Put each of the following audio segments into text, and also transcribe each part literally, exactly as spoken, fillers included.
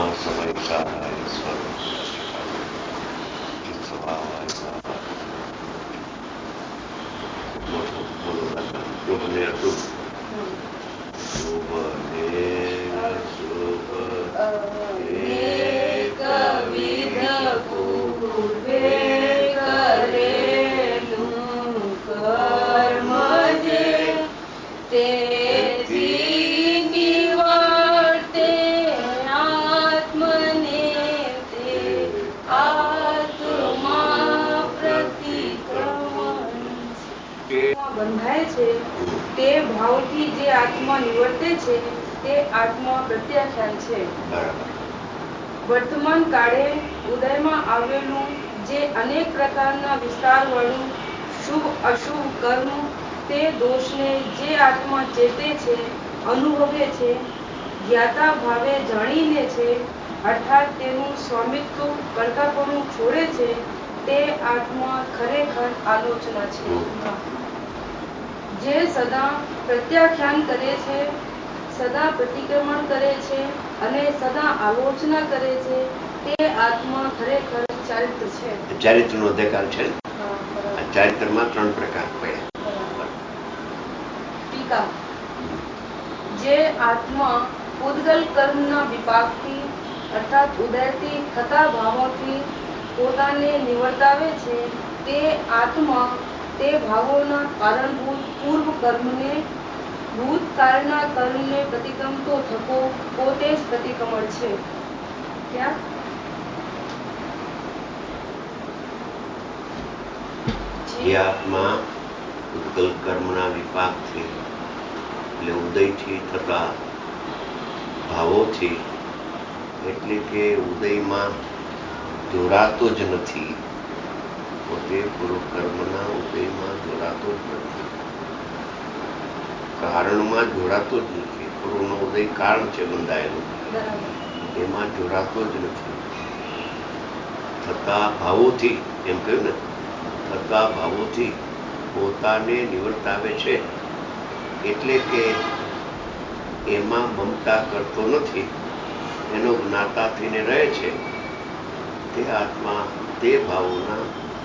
સમય સારાય સ્વરૂપ સ્વભાવ બોલો શુભ ને અશુભ શુભ ને શુભ એકવિધ પૂર્વે કરેલું કર્મ જે તેથી નિવર્તે આત્મને તે આત્મા પ્રતિક્રમણ બંધાય છે તે ભાવથી જે આત્મા નિવર્તે છે તે આત્મા પ્રત્યાખ્યાન છે. વર્તમાન કાળે ઉદયમાં આવેલું જે અનેક પ્રકારના વિસ્તારવાળું શુભ અશુભ કર્મ તે દોષને જે આત્મા ચેતે છે, અનુભવે છે, જ્ઞાતા ભાવે જાણી લે છે, અર્થાત તેનું સ્વામિત્વ કર્તાપણું છોડે છે, તે આત્મા ખરેખર આલોચના છે. જે સદા પ્રત્યાખ્યાન કરે છે, સદા પ્રતિક્રમણ કરે છે અને સદા આલોચના કરે છે તે આત્મા ખરેખર ચારિત્ર છે. ચારિત્રનો અધિકાર છે. ચારિત્રમાં ત્રણ પ્રકાર પડ્યા. ટીકા. જે આત્મા પૂદગલ કર્મના વિપાકથી અર્થાત ઉદયથી થતા ભાવોથી પોતાને નિવર્તાવે છે તે આત્મા તે ભાવોના કારણભૂત પૂર્વ કર્મને ભૂતકાળના કર્મને પ્રતિક્રમતો થકો પોતે જ પ્રતિક્રમણ છે. ક્યાં જે આત્મા પૂદગલ કર્મના વિપાકથી એટલે ઉદયથી થતા ભાવોથી એટલે કે ઉદયમાં જોડાતો જ નથી, પોતે પૂર્વ કર્મના ઉદયમાં જોડાતો જ નથી, કારણમાં જોડાતો જ નથી. પૂર્વનો ઉદય કારણ છે બંધાયેલું, એમાં જોડાતો જ નથી. થતા ભાવોથી એમ કહ્યું ને, થતા ભાવોથી પોતાને નિવર્તાવે છે એટલે કે એમાં મમતા કરતો નથી, એનો જ્ઞાતા થઈને રહે છે. તે આત્મા તે ભાવોના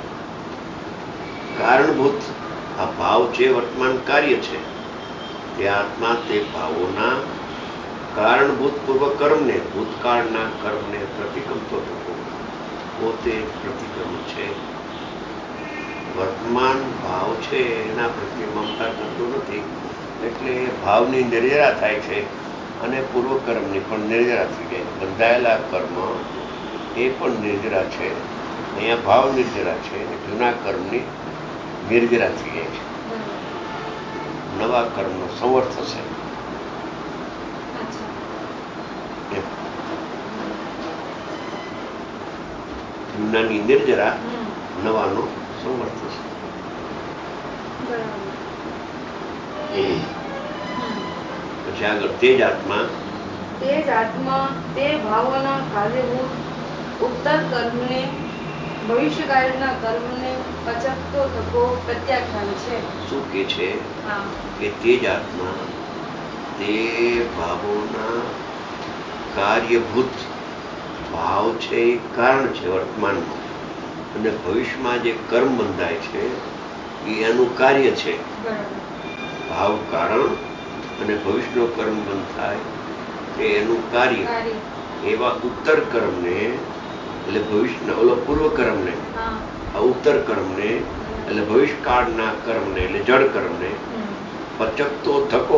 કારણભૂત, આ ભાવ છે વર્તમાન કાર્ય છે, તે આત્મા તે ભાવોના કારણભૂત પૂર્વ કર્મને ભૂતકાળના કર્મને પ્રતિક્રમતો થતો પોતે પ્રતિક્રમ છે. વર્તમાન ભાવ છે એના પ્રત્યે મમતા કરતો નથી એટલે ભાવની નિર્જરા થાય છે અને પૂર્વ કર્મની પણ નિર્જરા થઈ જાય. બંધાયેલા કર્મ એ પણ નિર્જરા છે, અહીંયા ભાવ નિર્જરા છે, જૂના કર્મની નિર્જરા થઈ જાય છે. નવા કર્મનો સંવર થશે. જૂનાની નિર્જરા, નવાનો સંવર થશે. પછી આગળ તે જ આત્મા તે જ આત્મા તે ભાવોના કાર્યભૂત ઉત્તર કર્મને ભવિષ્યકાળના કર્મને અચકતો થકો પ્રત્યાખ્યાન છે. શું કે છે કે તે જ આત્મા તે ભાવોના કાર્યભૂત, ભાવ છે એ કારણ છે વર્તમાનમાં, અને ભવિષ્યમાં જે કર્મ બંધાય છે એ એનું કાર્ય છે. ભાવ કારણ અને ભવિષ્યનો કર્મ બંધ થાય તે એનું કાર્ય. એવા ઉત્તર કર્મને એટલે ભવિષ્યના ઓલો પૂર્વ કર્મને, આ ઉત્તર કર્મને એટલે ભવિષ્યકાળના કર્મને એટલે જળ કર્મને પચકતો થકો,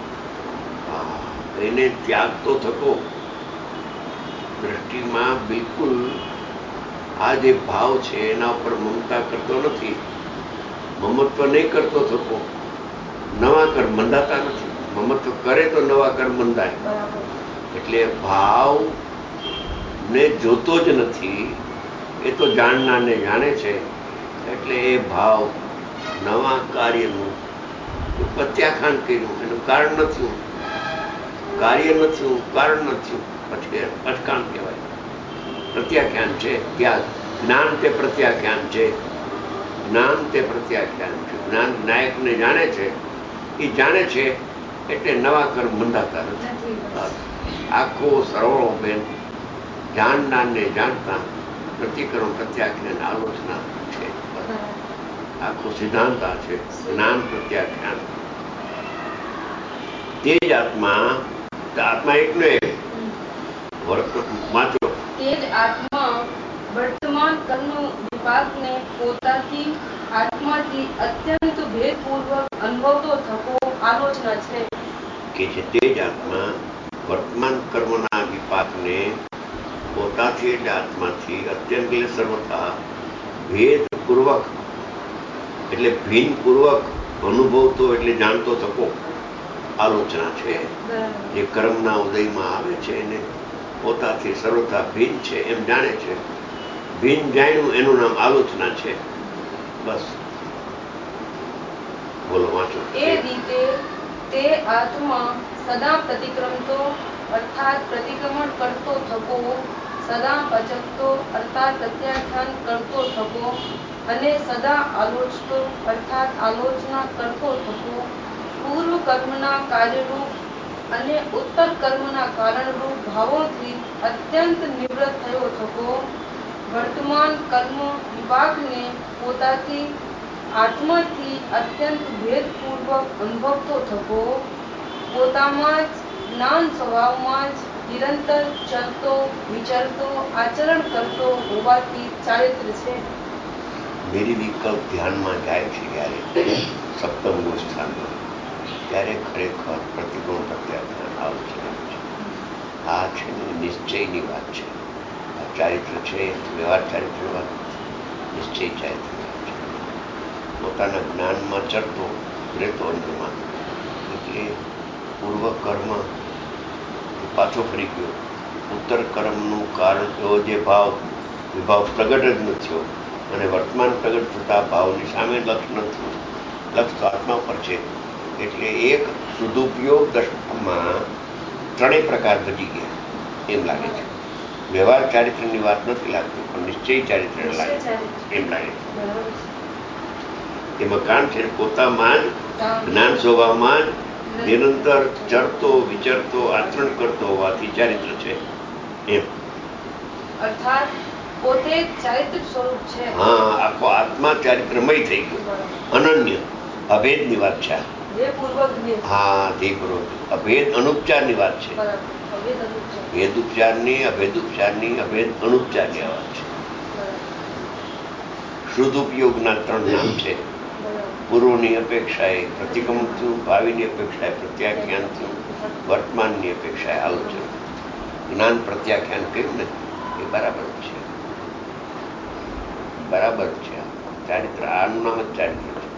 એને ત્યાગતો થકો. દ્રષ્ટિમાં બિલકુલ આ જે ભાવ છે એના ઉપર મમતા કરતો નથી, મમત્વ નહીં કરતો થકો. નવા કર્મ બંધાતા નથી, મમત્વ કરે તો નવા કર્મ બંધાય. એટલે ભાવ ને જોતો જ નથી, એ તો જાણનારને જાણે છે. એટલે એ ભાવ નવા કાર્યનું પ્રત્યાખ્યાન કર્યું, એનું કારણ નથી, કાર્ય નથી, કારણ નથી, પછી અટકાણ કહેવાય. પ્રત્યાખ્યાન છે ત્યાગ. જ્ઞાન તે પ્રત્યાખ્યાન છે, જ્ઞાન તે પ્રત્યાખ્યાન છે. જ્ઞાન નાયકને જાણે છે, એ જાણે છે એટલે નવા કર્મ બંધાતા નથી. આખો સરવાળો બેન જાણનારને જાણતા પ્રતિક્રમણ પ્રત્યાખ્યાન આલોચના છે. આખો સિદ્ધાંત આ છે, જ્ઞાન પ્રત્યાખ્યાન. તે જ આત્મા, આત્મા એકનો એક વાંચો. તે જ આત્મા વર્તમાન કર્મ વિપાકને પોતાથી આત્માથી અત્યંત ભેદપૂર્વક અનુભવતો થકો આલોચના છે. કે છે તે જ આત્મા વર્તમાન કર્મના વિપાકને પોતાથી એટલે આત્માથી અત્યંત એટલે સર્વથા ભેદપૂર્વક એટલે ભિન્નપૂર્વક અનુભવતો એટલે જાણતો થકો આલોચના છે. જે કર્મના ઉદયમાં આવે છે એને પોતાથી સર્વથા ભિન્ન છે એમ જાણે છે. ભિન્ન જાણ્યું એનું નામ આલોચના છે. બસ બોલો, વાંચો. એ રીતે તે આત્મા સદા પ્રતિક્રમતો અર્થાત પ્રતિક્રમણ કરતો થકો, સદા પચકતો અર્થાત પ્રત્યાખ્યાન કરતો થકો અને સદા આલોચતો અર્થાત આલોચના કરતો થકો, પૂર્વ કર્મના કાર્યરૂપ અને ઉત્તર કર્મના કારણરૂપ ભાવોથી અત્યંત નિવૃત્ત થયો થકો, વર્તમાન કર્મ વિપાકને પોતાથી આત્માથી અત્યંત ભેદપૂર્વક અનુભવતો થકો, પોતામાં જ જ્ઞાન સ્વભાવમાં જ નિરંતર ચલતો વિચરતો આચરણ કરતો હોવાથી ચારિત્ર છે. મેરી વિકલ્પ ધ્યાનમાં જાય છે જ્યારે સપ્તમ ગુણ સ્થાનમાં, ત્યારે ખરેખર પ્રતિક્રમણ પ્રત્યાખ્યાન આલોચના છે. આ છે ને નિશ્ચયની વાત છે. આ ચારિત્ર છે, વ્યવહાર ચારિત્રની વાત નથી, નિશ્ચય ચારિત્રની વાત છે. પોતાના જ્ઞાનમાં ચડતો રહેતો અંતમાં, એટલે પૂર્વ કર્મ પાછો ફરી ગયો. ઉત્તર કર્મનું કારણ એવો જે ભાવ વિભાવ પ્રગટ જ નથી થયો અને વર્તમાન પ્રગટ થતા ભાવની સામે લક્ષ ન થયું. લક્ષ તો આત્મા પર છે. એટલે એક સદુપયોગ દશામાં ત્રણેય પ્રકાર ભજી ગયા એમ લાગે છે. વ્યવહાર ચારિત્રની વાત નથી લાગતી, પણ નિશ્ચય ચારિત્ર લાગે એમ લાગે છે. એમાં કારણ છે પોતામાં જ જ્ઞાન સ્વભાવમાં જ નિરંતર ચરતો વિચરતો આચરણ કરતો હોવાથી ચારિત્ર છે એમ. અર્થાત પોતે ચારિત્ર સ્વરૂપ છે. હા, આખો આત્મા ચારિત્રમય થઈ ગયો, અનન્ય અભેદની વાત છે. હા, ધ્યેયપૂર્વક અભેદ અનુપચારની વાત છે. ભેદ ઉપચારની અભેદ ઉપચારની અભેદ અનુપચારની વાત છે. શુદ્ધ ઉપયોગના ત્રણ નામ છે. પૂર્વની અપેક્ષાએ પ્રતિક્રમણ થયું, ભાવિની અપેક્ષાએ પ્રત્યાખ્યાન થયું, વર્તમાનની અપેક્ષાએ આલોચન. જ્ઞાન પ્રત્યાખ્યાન કહ્યું ને એ બરાબર છે, બરાબર છે. ચારિત્ર આનું નામ જ ચારિત્ર છે.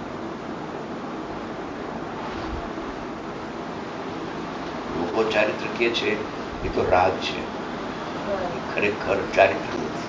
લોકો ચારિત્ર કે છે એ તો રાગ છે, ખરેખર ચારિત્ર નથી.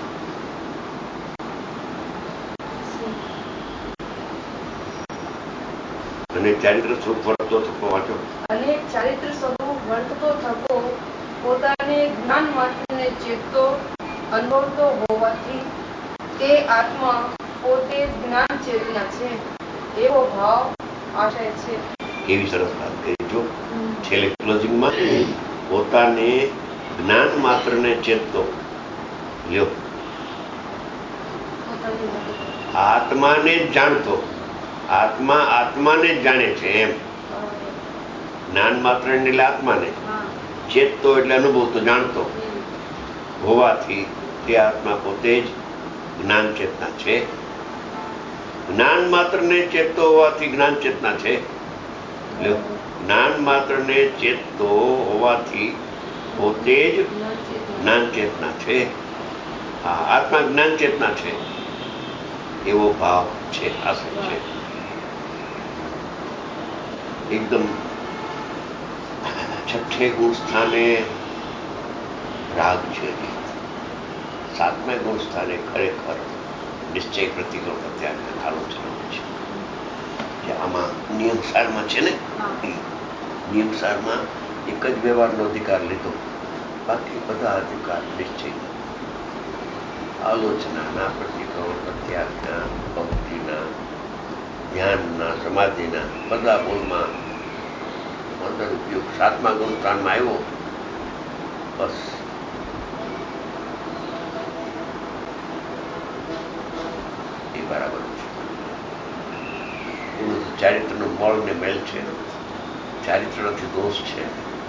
અને ચારિત્ર સ્વરૂપ વર્તતો થકો, વાંચો. અને ચારિત્ર સ્વરૂપ વર્તતો થકો પોતાને જ્ઞાન માત્રને ચેતતો અનુભવતો હોવાથી તે આત્મા પોતે જ્ઞાન ચેતના છે એવો ભાવ આશય છે. કેવી સરસ વાત કરી. જો છેલ્લે ક્લોઝિંગમાં પોતાને જ્ઞાન માત્રને ચેતતો, લ્યો, આત્માને જ જાણતો, આત્મા આત્માને જ જાણે છે એમ. જ્ઞાન માત્ર એટલે આત્માને ચેતતો એટલે અનુભવતો જાણતો હોવાથી તે આત્મા પોતે જ જ્ઞાન ચેતના છે. જ્ઞાન માત્રને ચેતતો હોવાથી જ્ઞાન ચેતના છે. જ્ઞાન માત્રને ચેતતો હોવાથી પોતે જ જ્ઞાન ચેતના છે. હા, આત્મા જ્ઞાન ચેતના છે એવો ભાવ છે, આશય છે. એકદમ છઠ્ઠે ગુણ સ્થાને રાગ છે, સાતમે ગુણ સ્થાને ખરેખર નિશ્ચય પ્રતિક્રમણ પ્રત્યાખ્યાન આલોચના છે. જે આમાં નિયમસારમાં છે ને, નિયમસારમાં એક જ વ્યવહારનો અધિકાર લીધો, બાકી બધા અધિકાર નિશ્ચયના, આલોચનાના, પ્રતિક્રમણ પ્રત્યાખ્યાન, ભક્તિના, ધ્યાનના, સમાધિના બધા ગુણમાં અંદર ઉપયોગ સાતમા ગુણ સ્થાનમાં આવ્યો. બસ બળ ને મેલ છે, ચારિત્ર નથી દોષ છે.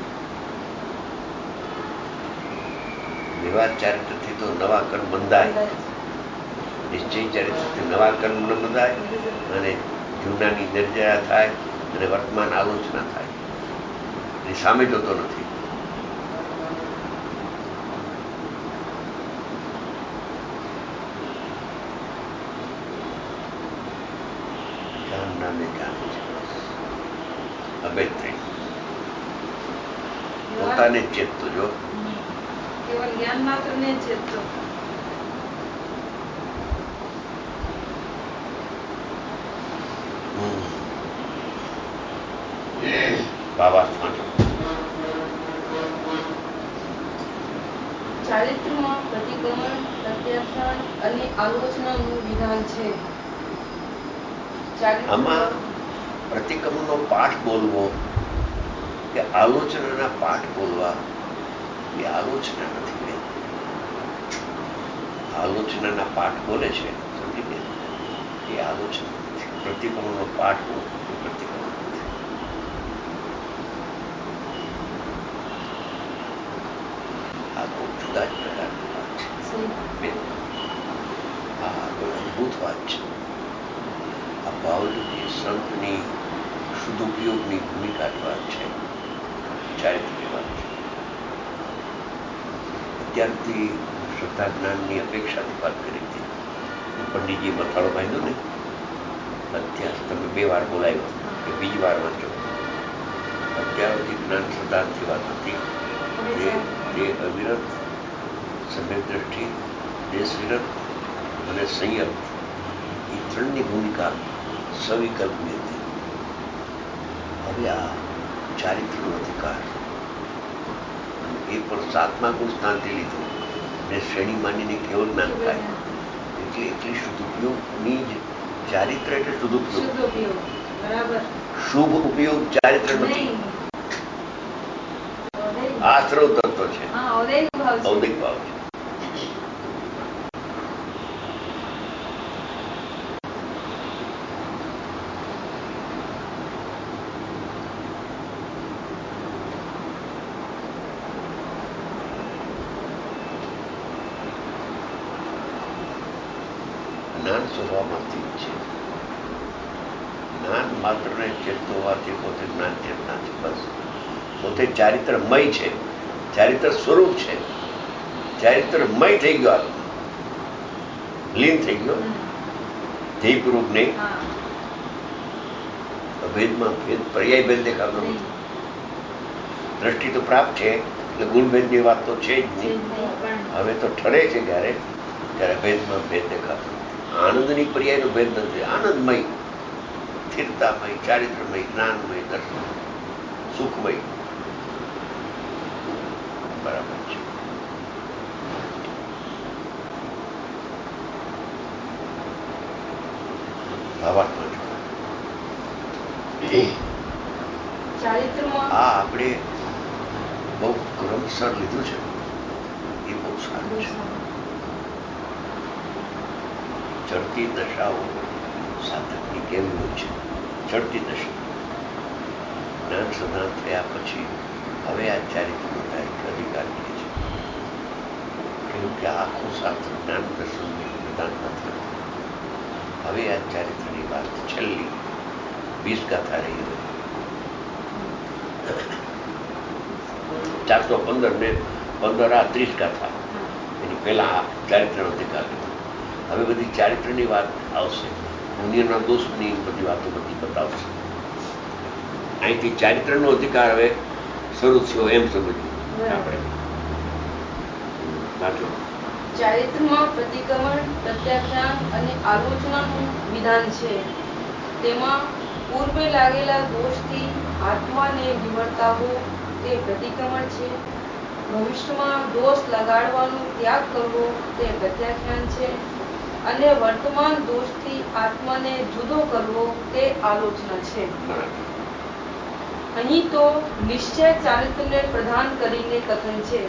વ્યવહાર ચારિત્રથી તો નવા કર્મ બંધાય, નિશ્ચય ચારિત્રથી નવા કર્મ ન બંધાય અને જૂનાની નિર્જરા થાય અને વર્તમાન આલોચના થાય. એની સામે જોતો નથી. જાન નામે જાણે છે, અભેદ થઈ પોતાને જ ચેતતો. જો કેવલ જ્ઞાન માત્ર ને ચેતતો. ભાવાર્થ વાંચો. ચારિત્રમાં પ્રતિક્રમણ, પ્રત્યાખ્યાન અને આલોચનાનું વિધાન છે. આમાં પ્રતિક્રમણનો પાઠ બોલવો કે આલોચનાના પાઠ બોલવા એ આલોચના નથી. આલોચનાના પાઠ બોલે છે, સમજી બે, એ આલોચના નથી. પ્રતિક્રમણનો પાઠ બોલવો એ પ્રતિક્રમણ નથી. આ બહુ જુદા જ પ્રકારની વાત છે. આ કોઈ અદભુત વાત છે. આ બાવલીજી સંતની સદુપયોગની ભૂમિકાની વાત છે, ચારિત્રની વાત છે. અત્યારથી શ્રદ્ધા જ્ઞાનની અપેક્ષાથી વાત કરી હતી. પંડિતજી મથાળો બાંધ્યો ને, અત્યાર તમે બે વાર બોલાવ્યો કે બીજી વાર વાંચો. અત્યાર સુધી જ્ઞાન શ્રદ્ધાથી વાત હતી. તે અવિરત, સમ્યક દ્રષ્ટિ, દેશ વિરત અને સંયમ, એ ત્રણની ભૂમિકા સવિકલ્પની હતી. હવે આ ચારિત્રનો અધિકાર, એ પણ સાતમા ગુણ સ્થાનથી લીધું ને શ્રેણી માનીને કેવળ જ્ઞાન થાય. એટલે એટલી સદુપયોગની જ ચારિત્ર એટલે સદુપયોગ. શુભ ઉપયોગ ચારિત્ર નથી. આ સર્વ તત્વ છે, ઔદિક ભાવ છે. જ્ઞાન સ્વભાવમાંથી જ છે. જ્ઞાન માત્ર ને ચેતતો હોવાથી પોતે જ્ઞાન ચેતના છે. બસ પોતે ચારિત્રમય છે, ચારિત્ર સ્વરૂપ છે, ચારિત્રમય થઈ ગયો, આત્મા લીન થઈ ગયો. ધ્યેયપૂર્વક નહીં. ભેદમાં ભેદ, પર્યાય ભેદ દેખાતો નથી. દ્રષ્ટિ તો પ્રાપ્ત છે એટલે ગુણભેદની વાત તો છે જ નહીં. હવે તો ઠરે છે ક્યારે ત્યારે ભેદમાં ભેદ દેખાતો નથી. આનંદની પર્યાયનો ભેદ નથી. આનંદમય, સ્થિરતામય, ચારિત્રમય, જ્ઞાનમય, દર્શન, સુખમય. બરાબર છે. ભાવાર્થમાં આ આપણે બહુ ક્રમસર લીધું છે, એ બહુ સારું છે. ચડતી દશાઓ સાધકની કેવી હોય છે? ચડતી દશા. જ્ઞાન સદાન થયા પછી હવે આ ચારિત્રનો અધિકાર કહે છે. કેમ કે આખું શાસ્ત્ર જ્ઞાન દર્શન પ્રદાન નથી. હવે આ ચારિત્રની વાત છેલ્લી વીસ ગાથા રહી. હવે ચારસો પંદર ને પંદર આ ત્રીસ ગાથા, એની પહેલા આ ચારિત્રનો અધિકાર લીધો. હવે બધી ચારિત્રની વાત આવશે. પુણ્યના દોષની બધી વાતો બધી બતાવશે. અહીંથી ચારિત્રનો અધિકાર હવે શરૂ થયો એમ સમજવું આપણે. વાંચો. ચારિત્રમાં પ્રતિક્રમણ, પ્રત્યાખ્યાન અને આલોચનાનું વિધાન છે. તેમાં પૂર્વે લાગેલા દોષથી આત્માને વિવરતાવો તે પ્રતિક્રમણ છે. ભવિષ્યમાં દોષ લગાડવાનો ત્યાગ કરવો તે પ્રત્યાખ્યાન છે. અને વર્તમાન દોષથી આત્માને જુદો કરવો તે આલોચના છે. અહીં તો નિશ્ચય ચારિત્રને પ્રધાન કરીને કથન છે.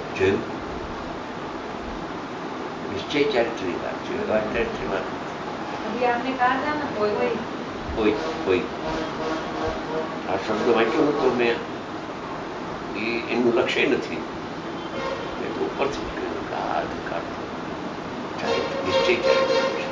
નિશ્ચય ચારિત્રની વાત છે, વ્યવહાર ચારિત્રની વાત. अभी आपने कहा था ना कोई कोई કોઈ કોઈ આ શબ્દ વાંચ્યો નતો મેં, એ એનું લક્ષ્ય નથી. મેં તો ઉપરથી જ કહ્યું કે આ અધિકાર નિશ્ચય ચારિત્ર છે.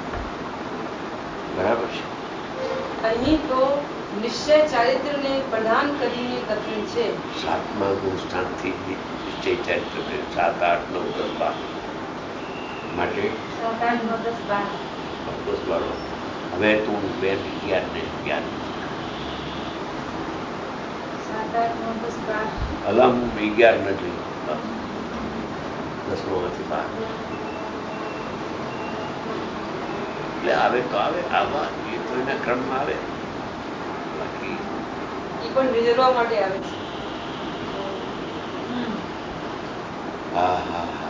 બરાબર છે. અહીં તો નિશ્ચય ચારિત્રને પ્રધાન કરીને કથન છે. સાતમા ગુણ સ્થાનથી નિશ્ચય ચારિત્ર કર્યું. સાત આઠ નવ દસ બાર માટે સાત આઠ નવ દસ બાર દસ બાર. હવે તું બેન અગિયાર ને અગિયાર સાત આઠ નવ દસ બાર અલમ અગિયાર ન જોયું. દસમાંથી બાર એટલે આવે તો આવે. આવા એ તો એના ક્રમમાં આવે. બાકી એ પણ વિચારવા માટે આવે છે. હા હા હા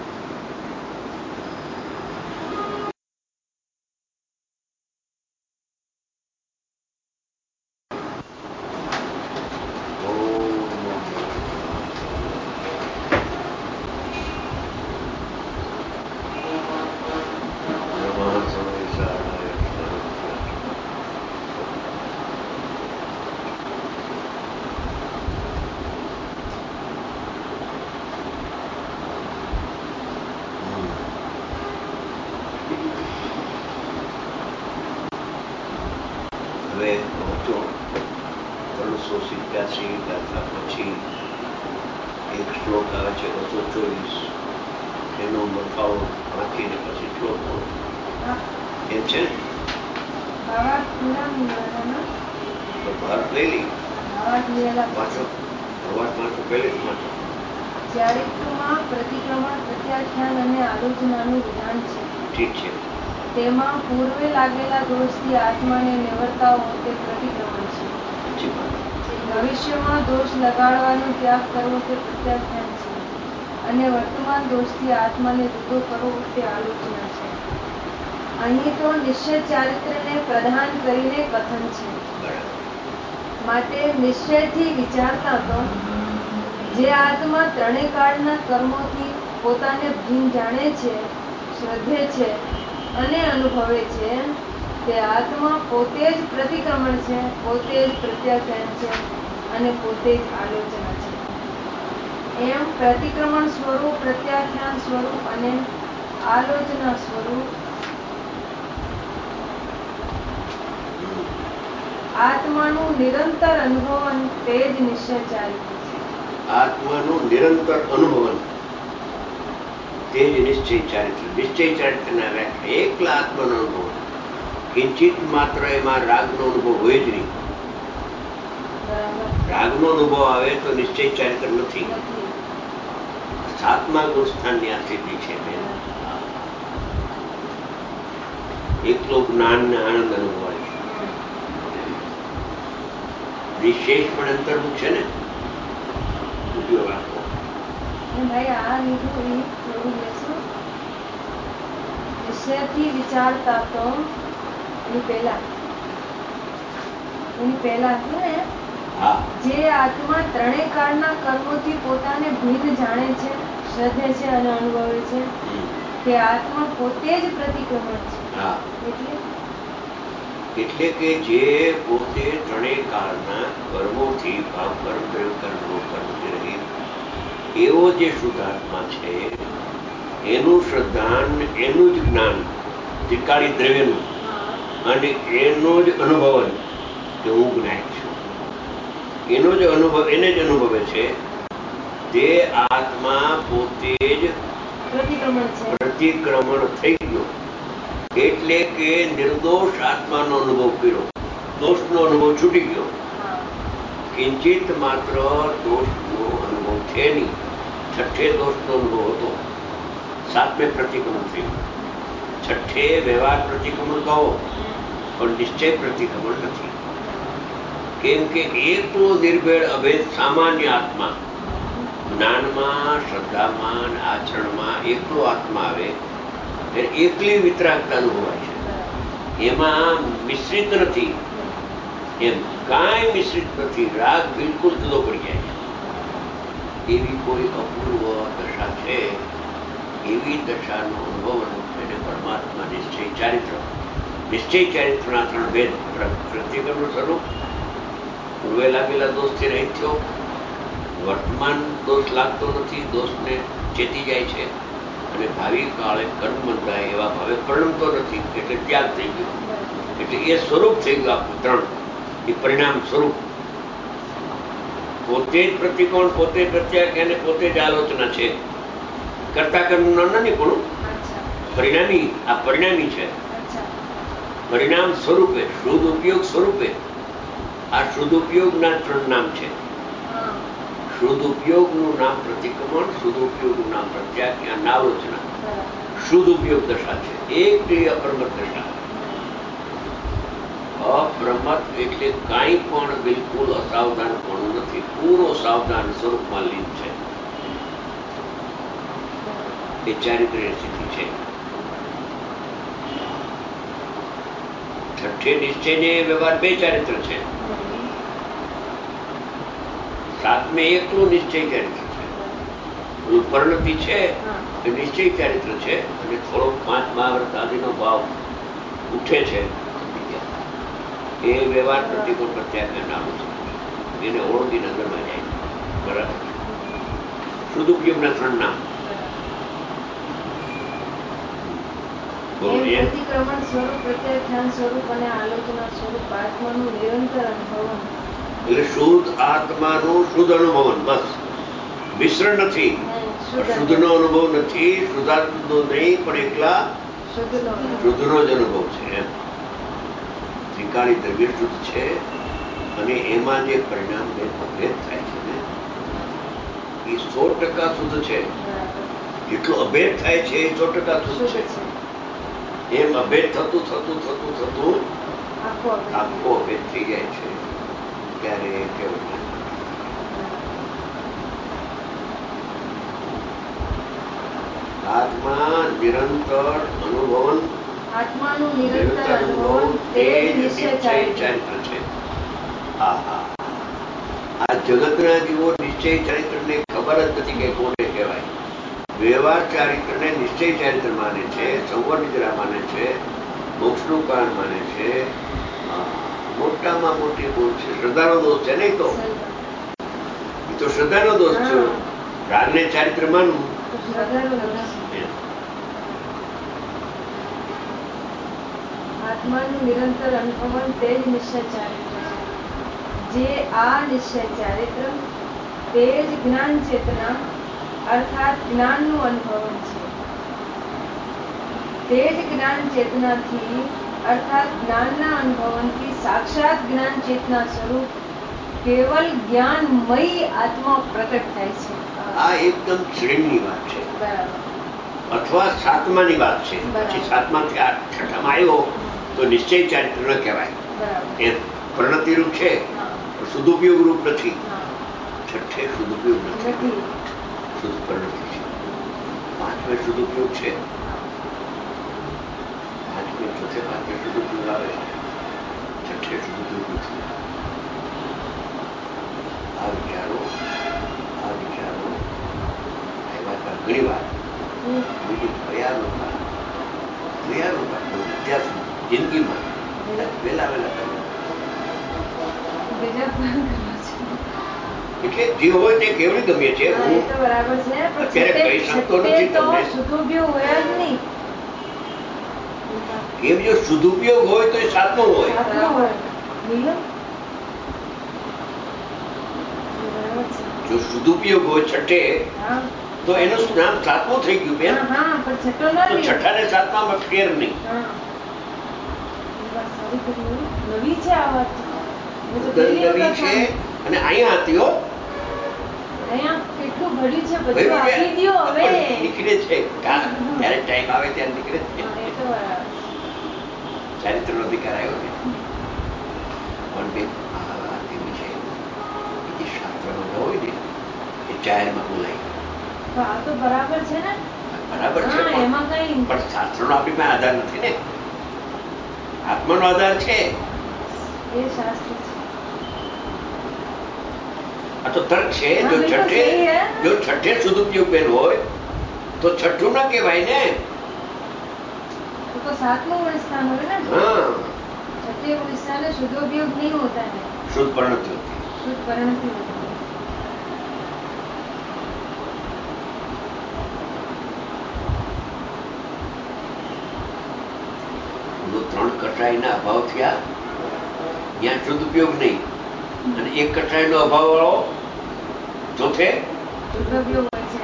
હવે પહોંચો ત્રણસો સિત્યાસી ગાથા પછી એક શ્લોક આવે છે બસો ચોવીસ. એનો મથાઓ વાંચીને પછી શ્લોક એમ છે ને તો ભારત લઈ લઈ વાંચો. પ્રવાસ વાંચો પહેલેથી વાંચો. ચારિત્રમાં પ્રતિક્રમણ, પ્રત્યાખ્યાન અને આલોચનાનું વિધાન છે. ઠીક છે. તેમાં પૂર્વે લાગેલા દોષથી આત્માને નિવર્તાવો તે પ્રતિક્રમણ છે. પછી વાત. ભવિષ્યમાં દોષ લગાડવાનો ત્યાગ કરવો તે પ્રત્યાખ્યાન છે અને વર્તમાન દોષથી આત્માને જુદો કરવો તે આલોચના છે. અહીં તો નિશ્ચય ચારિત્રને પ્રધાન કરીને કથન છે. માટે નિશ્ચયથી વિચારતા તો જે આત્મા ત્રણેય કાળના કર્મોથી પોતાને ભીન જાણે છે, શ્રદ્ધે છે અને અનુભવે છે, તે આત્મા પોતે જ પ્રતિક્રમણ છે, પોતે જ પ્રત્યાખ્યાન છે અને પોતે જ આલોચના છે. એમ પ્રતિક્રમણ સ્વરૂપ, પ્રત્યાખ્યાન સ્વરૂપ અને આલોચના સ્વરૂપ આત્માનું નિરંતર અનુભવન તે જ નિશ્ચય ચારિત્ર છે. આત્માનું નિરંતર અનુભવન તે જ નિશ્ચય ચારિત્ર. નિશ્ચય ચારિત્રના વ્યાખ્યા એકલા આત્માનો અનુભવ. કિંચિત માત્ર એમાં રાગનો અનુભવ હોય જ નહીં. રાગનો અનુભવ આવે તો નિશ્ચય ચારિત્ર નથી. સાતમા ગુણ સ્થાનની આ સ્થિતિ છે. એકલો જ્ઞાન ને આનંદ અનુભવાય છે. નિશેષ પણ અંતર્મુખ છે ને. બીજો રાખો ભાઈ આ લીધું એ થોડું લેશું. નિશ્ચયથી વિચારતા તો એની પહેલા એની પહેલા હતું ને જે આત્મા ત્રણેય કાળના કર્મોથી પોતાને ભીન જાણે છે, શ્રદ્ધે છે અને અનુભવે છે, તે આત્મા પોતે જ પ્રતિક્રમણ છે. એટલે એટલે કે જે પોતે ત્રણેય કાળના કર્મોથી ભાવ કર્મ દ્રવ્ય કર્મ નો કર્મથી રહિત એવો જે શુદ્ધાત્મા છે, એનું શ્રદ્ધાન, એનું જ જ્ઞાન ત્રિકાળી દ્રવ્યનું અને એનો જ અનુભવન કે હું જ્ઞાન છું, એનો જ અનુભવ એને જ અનુભવે છે, તે આત્મા પોતે જ પ્રતિક્રમણ છે. પ્રતિક્રમણ થઈ ગયો. એટલે કે નિર્દોષ આત્માનો અનુભવ કર્યો, દોષનો અનુભવ છૂટી ગયો. કિંચિત માત્ર દોષનો અનુભવ છે નહીં. છઠ્ઠે દોષનો અનુભવ હતો, સાતમે પ્રતિક્રમણ થયું. છઠ્ઠે વ્યવહાર પ્રતિક્રમણ કહો પણ નિશ્ચય પ્રતિક્રમણ નથી. કેમ કે એકલો નિર્ભેળ અભેદ સામાન્ય આત્મા જ્ઞાનમાં, શ્રદ્ધામાં, આચરણમાં એકલો આત્મા આવે ત્યારે એકલી વિતરાગતા અનુભવાય છે. એમાં મિશ્રિત નથી. એમ કાંઈ મિશ્રિત નથી. રાગ બિલકુલ જુદો પડી જાય છે. એવી કોઈ અપૂર્વ દશા છે. એવી દશાનો અનુભવ એને પરમાત્મા નિશ્ચય ચારિત્ર નિશ્ચય ચારિત્રના ત્રણ ભેદ. પ્રત્યેકમનું સ્વરૂપ પૂર્વે લાગેલા દોષથી રહિત થયો, વર્તમાન દોષ લાગતો નથી, દોષને ચેતી જાય છે, અને ભાવિ કાળે કર્મ બંધાય એવા ભાવે પરિણમતો નથી, એટલે ત્યાગ થઈ ગયો. એટલે એ સ્વરૂપ થઈ ગયું આપણું ત્રણ. એ પરિણામ સ્વરૂપ પોતે જ પ્રતિકોણ, પોતે પ્રત્યાખ્યા અને પોતે જ આલોચના છે. કરતા કર્મનું નથી પણ પરિણામી. આ પરિણામી છે. પરિણામ સ્વરૂપે, શુદ્ધ ઉપયોગ સ્વરૂપે. આ શુદ્ધ ઉપયોગના ત્રણ નામ છે. શુદ્ધ ઉપયોગનું નામ પ્રતિક્રમણ, શુદ્ધ ઉપયોગનું નામ પ્રત્યાખ્યાન, આલોચના. શુદ્ધ ઉપયોગ દશા છે. એક અપ્રમત દશા. અપ્રમત એટલે કાંઈ પણ બિલકુલ અસાવધાન પણ નથી, પૂરો સાવધાન સ્વરૂપમાં લીન છે. એ ચારિત્ર્ય સ્થિતિ છે. છઠ્ઠે નિશ્ચય ને વ્યવહાર બે ચારિત્ર છે. સાતમે એકલું નિશ્ચય ચારિત્ર છે. પેલું પરિણતિ છે એ નિશ્ચય ચારિત્ર છે, અને થોડોક પાંચ મહાવ્રત આદિનો ભાવ ઉઠે છે. એ વ્યવહાર પ્રતિકોણ પ્રત્યાખ્યાન નામ છે. એને ઓળખીને ગણવા જાય. બરાબર. શુદ્ધ ઉપયોગના ત્રણ નામ. પ્રતિક્રમણ સ્વરૂપ, પ્રત્યાખ્યાન સ્વરૂપ અને આલોચના સ્વરૂપ આત્માનું નિરંતર અનુભવન. એટલે શુદ્ધ આત્માનું શુદ્ધ અનુભવન, બસ. મિશ્રણ નથી, શુદ્ધનો અનુભવ નથી, શુદ્ધાત્મનો નહીં, પણ એકલા શુદ્ધનો જ અનુભવ છે. એમ ત્રિકાળી દ્રવ્ય શુદ્ધ છે, અને એમાં જે પરિણામ અભેદ થાય છે ને એ સો ટકા શુદ્ધ છે. જેટલું અભેદ થાય છે એ સો ટકા શુદ્ધ છે. એમ અભેદ થતું થતું થતું થતું આખો અભેદ થઈ જાય છે. ત્યારે કેવું આત્મા નિરંતર અનુભવન, આત્માનું નિરંતર અનુભવન તે જ નિશ્ચય ચારિત્ર છે. આહા, આ જગતના જીવો નિશ્ચય ચારિત્રને ખબર જ નથી કે કોને કહેવાય. વ્યવહાર ચારિત્રને નિશ્ચય ચારિત્ર માને છે, સંવર નિદ્રા માને છે, મોક્ષનું કારણ માને છે. મોટામાં મોટી ભૂલ છે. શ્રદ્ધાનો દોષ છે. નહીં તો એ તો શ્રદ્ધાનો દોષ છે. રાગને ચારિત્ર માનવું આત્માનું નિરંતર અનુભવન તે જ નિશ્ચય ચારિત્ર છે. જે આ નિશ્ચય ચારિત્ર તે જ જ્ઞાન ચેતના અર્થાત જ્ઞાનનું અનુભવન છે. તે જ જ્ઞાન ચેતનાથી અર્થાત જ્ઞાનના અનુભવનથી સાક્ષાત જ્ઞાન ચેતના સ્વરૂપ કેવલ જ્ઞાનમય આત્મા પ્રકટ થાય છે. આ એકદમ શ્રેણીની વાત છે. અથવા સાતમાની વાત છે. પછી સાતમાથી આ છઠ્ઠામાં આવ્યો તો નિશ્ચય ચારિત્ર ન કહેવાય. એમ પરિણતિરૂપ છે, સદુપયોગ રૂપ નથી. છઠ્ઠે સદુપયોગ નથી, શુદ્ધ પરિણતિ છે. પાંચમે સદુપયોગ છે. પાંચમે ચોથે પાંચમે સદુપયોગ આવે છે. છઠ્ઠે સદુપયોગ નથી. આ વિચારો આ વિચારો આવ્યા હતા ઘણી વાર. બીજી થયા નહોતા થયા નહોતા ત્યાં સુધી જિંદગીમાં વહેલા વહેલા કર્યા. એટલે જે હોય તે કેવડી ગમે છે. હું અત્યારે કહી શકતો નથી તમને. કેમ જો સદુપયોગ હોય તો એ સાતમો હોય. જો સદુપયોગ હોય છઠ્ઠે તો એનું નામ સાતમું થઈ ગયું બેન. તો છઠ્ઠા ને સાતમા ફેર નહીં. નવી છે અને અહીંયા હતી હો. નીકળે છે ત્યારે ટાઈમ આવે ત્યારે નીકળે છે. ચારિત્ર નો અધિકાર આવ્યો ને પણ બેન એવી છે બીજી શાસ્ત્રમાં ન હોય ને એ જાહેરમાં બોલાય. બરાબર છે ને, બરાબર છે, પણ શાસ્ત્રનો આપણી પાસે આધાર નથી ને. આત્માનો આધાર છે. એ શાસ્ત્ર છે. આ તો તર્ક છે. જો છઠ્ઠે જો છઠ્ઠે સદુપયોગ બેન હોય તો છઠ્ઠું ના કહેવાય ને. तो, तो सातवां वर्ण स्थान हो ना। हाँ, छठे वर्ण स्थान में शुद्धोपयोग नहीं होता है, शुद्ध परिणति होती है। शुद्ध परिणति होती है। જો ત્રણ કટાઈના અભાવ થયા ત્યાં શુદ્ધ ઉપયોગ નહીં, અને એક કટાઈનો અભાવ વાળો ચોથે શુદ્ધોપયોગ હોય છે.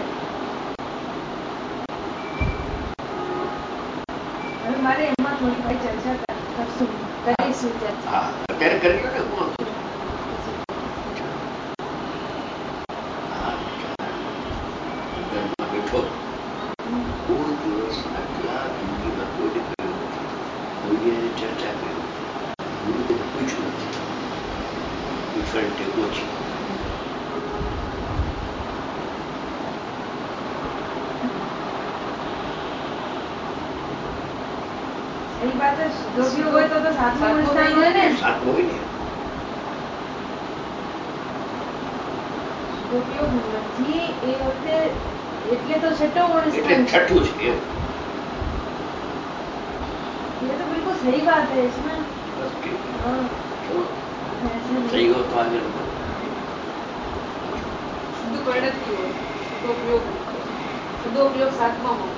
હવે મારે એમાં થોડી ભાઈ ચર્ચા કરશું, કરીશું ચર્ચા. હા, અત્યારે કરી લો ને. કોણ અંદરમાં બેઠો કોઈ દિવસ આટલા જિંદગીમાં કોઈને કહ્યું નથી, કોઈને ચર્ચા કરી ગુરુદેવ પૂછ્યું નથી, પૂછવાની ટેવ ઓછી. એની પાસે શુદ્ધોપયોગ હોય તો તો સાતમું વर्ण સ્થાન હોય ને. સાતમો હોય ને. શુદ્ધોપયોગ નથી એ વખતે એટલે તો છઠ્ઠો વर्ण એટલે સ્થાન છે. છઠ્ઠું છે એમ. ये तो बिल्कुल सही बात है इसमें. બસ ઠીક. हाँ, ચલો, ऐसे नहीं. થઈ ગયો તો આગળ વધો. शुद्ध परिणति हो, शुद्धोपयोग, शुद्धोपयोग सातमा हो.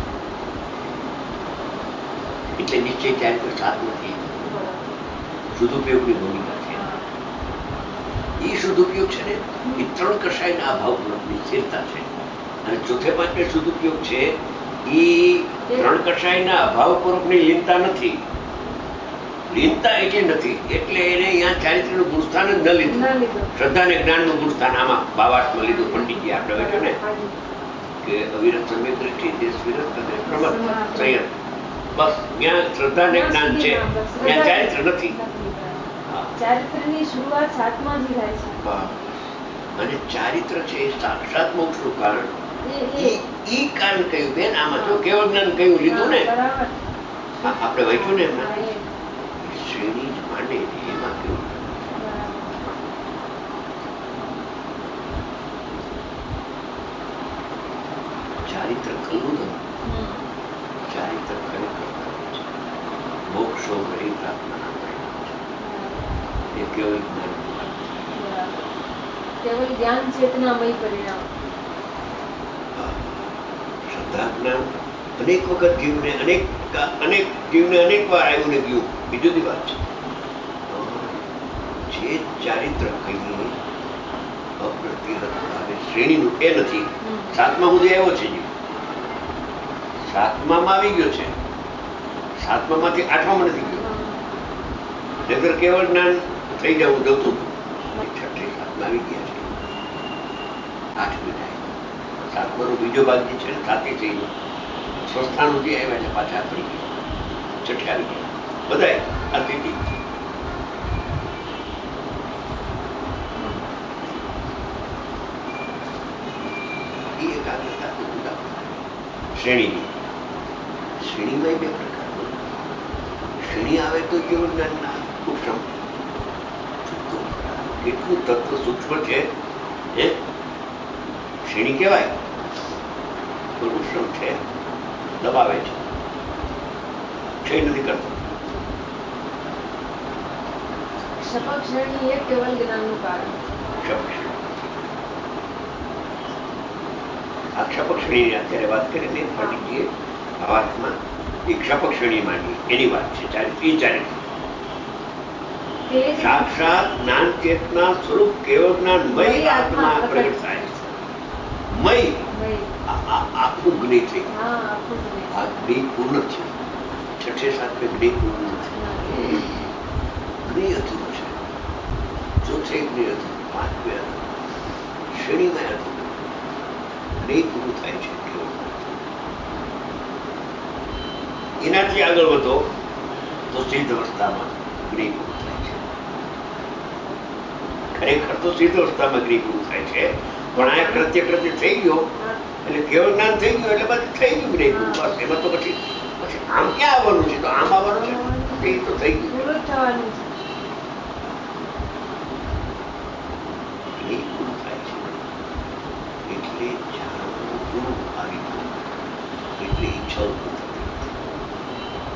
એટલે નિશ્ચય ત્યારે કોઈ સાથ નથી. શુદ્ધોપયોગની ભૂમિકા છે. એ શુદ્ધોપયોગ છે ને એ ત્રણ કષાયના અભાવપૂર્વકની સ્થિરતા છે, અને ચોથે પાંચમે શુદ્ધોપયોગ છે એ ત્રણ કષાયના અભાવપૂર્વકની લીનતા નથી. લીનતા એટલે નથી, એટલે એને અહીંયા ચારિત્ર્યનું ગુણસ્થાન જ ન લીધું. ન લીધું. શ્રદ્ધા અને જ્ઞાનનું ગુણસ્થાન આમાં બાવાર્થમાં લીધું. પંડિતજી આપણે હોય છે ને હાજી. કે અવિરત સમ્યક દ્રષ્ટિ, દેશ વિરત અને પ્રમત સંયમ. બસ ત્યાં શ્રદ્ધા અને જ્ઞાન છે, ત્યાં ચારિત્ર નથી. હા. ચારિત્રની શરૂઆત સાતમાથી થાય છે. બસ. અને ચારિત્ર છે એ સાક્ષાત મોક્ષનું કારણ. એ- ઈ એ- ઈ કારણ કહ્યું બેન. આમાં જો કેવળ જ્ઞાન કહ્યું લીધું ને, હા, બરાબર. આ આપણે વાંચ્યું ને એમાં હા, એ. શ્રેણી જ માંડે ને એમાં કેવું બરાબર. ચારિત્ર ખરું ને. હમ. ચારિત્ર ખરેખર છે. મોક્ષો રહી પ્રાર્થના એ કેવળ જ્ઞાન. બરાબર. કેવલ જ્ઞાન ચેતનામય પરિણામ. શ્રદ્ધા જ્ઞાન અનેક વખત જીવને અનેક અનેક જીવને અનેક વાર આવ્યું ને ગયું, એ જુદી વાત છે. જે ચારિત્ર કહીએ અપ્રતિહત ભાવે શ્રેણીનું એ નથી. હમ. સાતમા સુધી આવ્યો છે જીવ, સાતમામાં આવી ગયો છે, સાતમામાંથી આઠમામાં નથી ગયો. નહીતર કેવળ જ્ઞાન થઈ જવું જતું હતું. એ છઠ્ઠે સાતમાં આવી ગયા છે. આઠમી થાય સાતમાનો બીજો ભાગ જે છે ને સાતે થઈ ગયો. સ્વસ્થાન સુધી આવ્યા એટલે પાછા પડી ગયા, છઠ્ઠે આવી ગયા બધાય આ સ્થિતિ. એ એકાગ્રતા તો જુદા શ્રેણીની. શ્રેણીમાં બે પ્રકાર. શ્રેણી આવે તો કેવળ જ્ઞાનના સૂક્ષ્મ કેટલું તત્વ સૂક્ષ્મ છે એ શ્રેણી કહેવાય. સૂક્ષ્મ છે, દબાવે છે, ક્ષય નથી કરતો. શપક શ્રેણી એ કેવલ જ્ઞાનનું કારણ. ક્ષપક શ્રેણી. આ ક્ષપક શ્રેણીની અત્યારે વાત કરી ને પંડિતજીએ ભાવાર્થમાં એ ક્ષપક શ્રેણી માંડી એની વાત છે. ચારિત્ર એ ચારિત્ર તે જ સાક્ષાત જ્ઞાન ચેતના સ્વરૂપ કેવળ જ્ઞાન મય આત્મા પ્રગટ થાય છે. મય મય. આ- આ- આખું જ્ઞેય થઈ ગયું. હા, આખું જ જ્ઞાન. આ જ્ઞેય પૂર્ણ થયું. છઠ્ઠે સાતમે જ્ઞેય પૂર્ણ નથી. જ્ઞેય અધૂરું છે. ચોથે જ્ઞેય અધૂરું, પાંચમે અધૂરું, શ્રેણીમાં અધૂરું. જ્ઞેય પૂરું થાય છે કેવળ. એનાથી આગળ વધો તો સિદ્ધ અવસ્થામાં જ્ઞેય પૂરું થાય છે. ખરેખર તો સિદ્ધ અવસ્થામાં જ્ઞેય પૂરું થાય છે, પણ આ કૃત્ય કૃત્ય થઈ ગયો હા. એટલે કેવળ જ્ઞાન થઈ ગયું એટલે બસ થઈ ગયું જ્ઞેય પૂરું. બસ એમાં તો પછી પછી આમ ક્યાં આવવાનું છે? તો આમ આવવાનું છે ને. એ તો થઈ ગયું. પૂરું જ થવાનું છે. જ્ઞેય પૂરું થાય છે એટલે જાણવું પૂરું આવી ગયું, એટલે ઈચ્છાઓ પૂરી થતી નથી.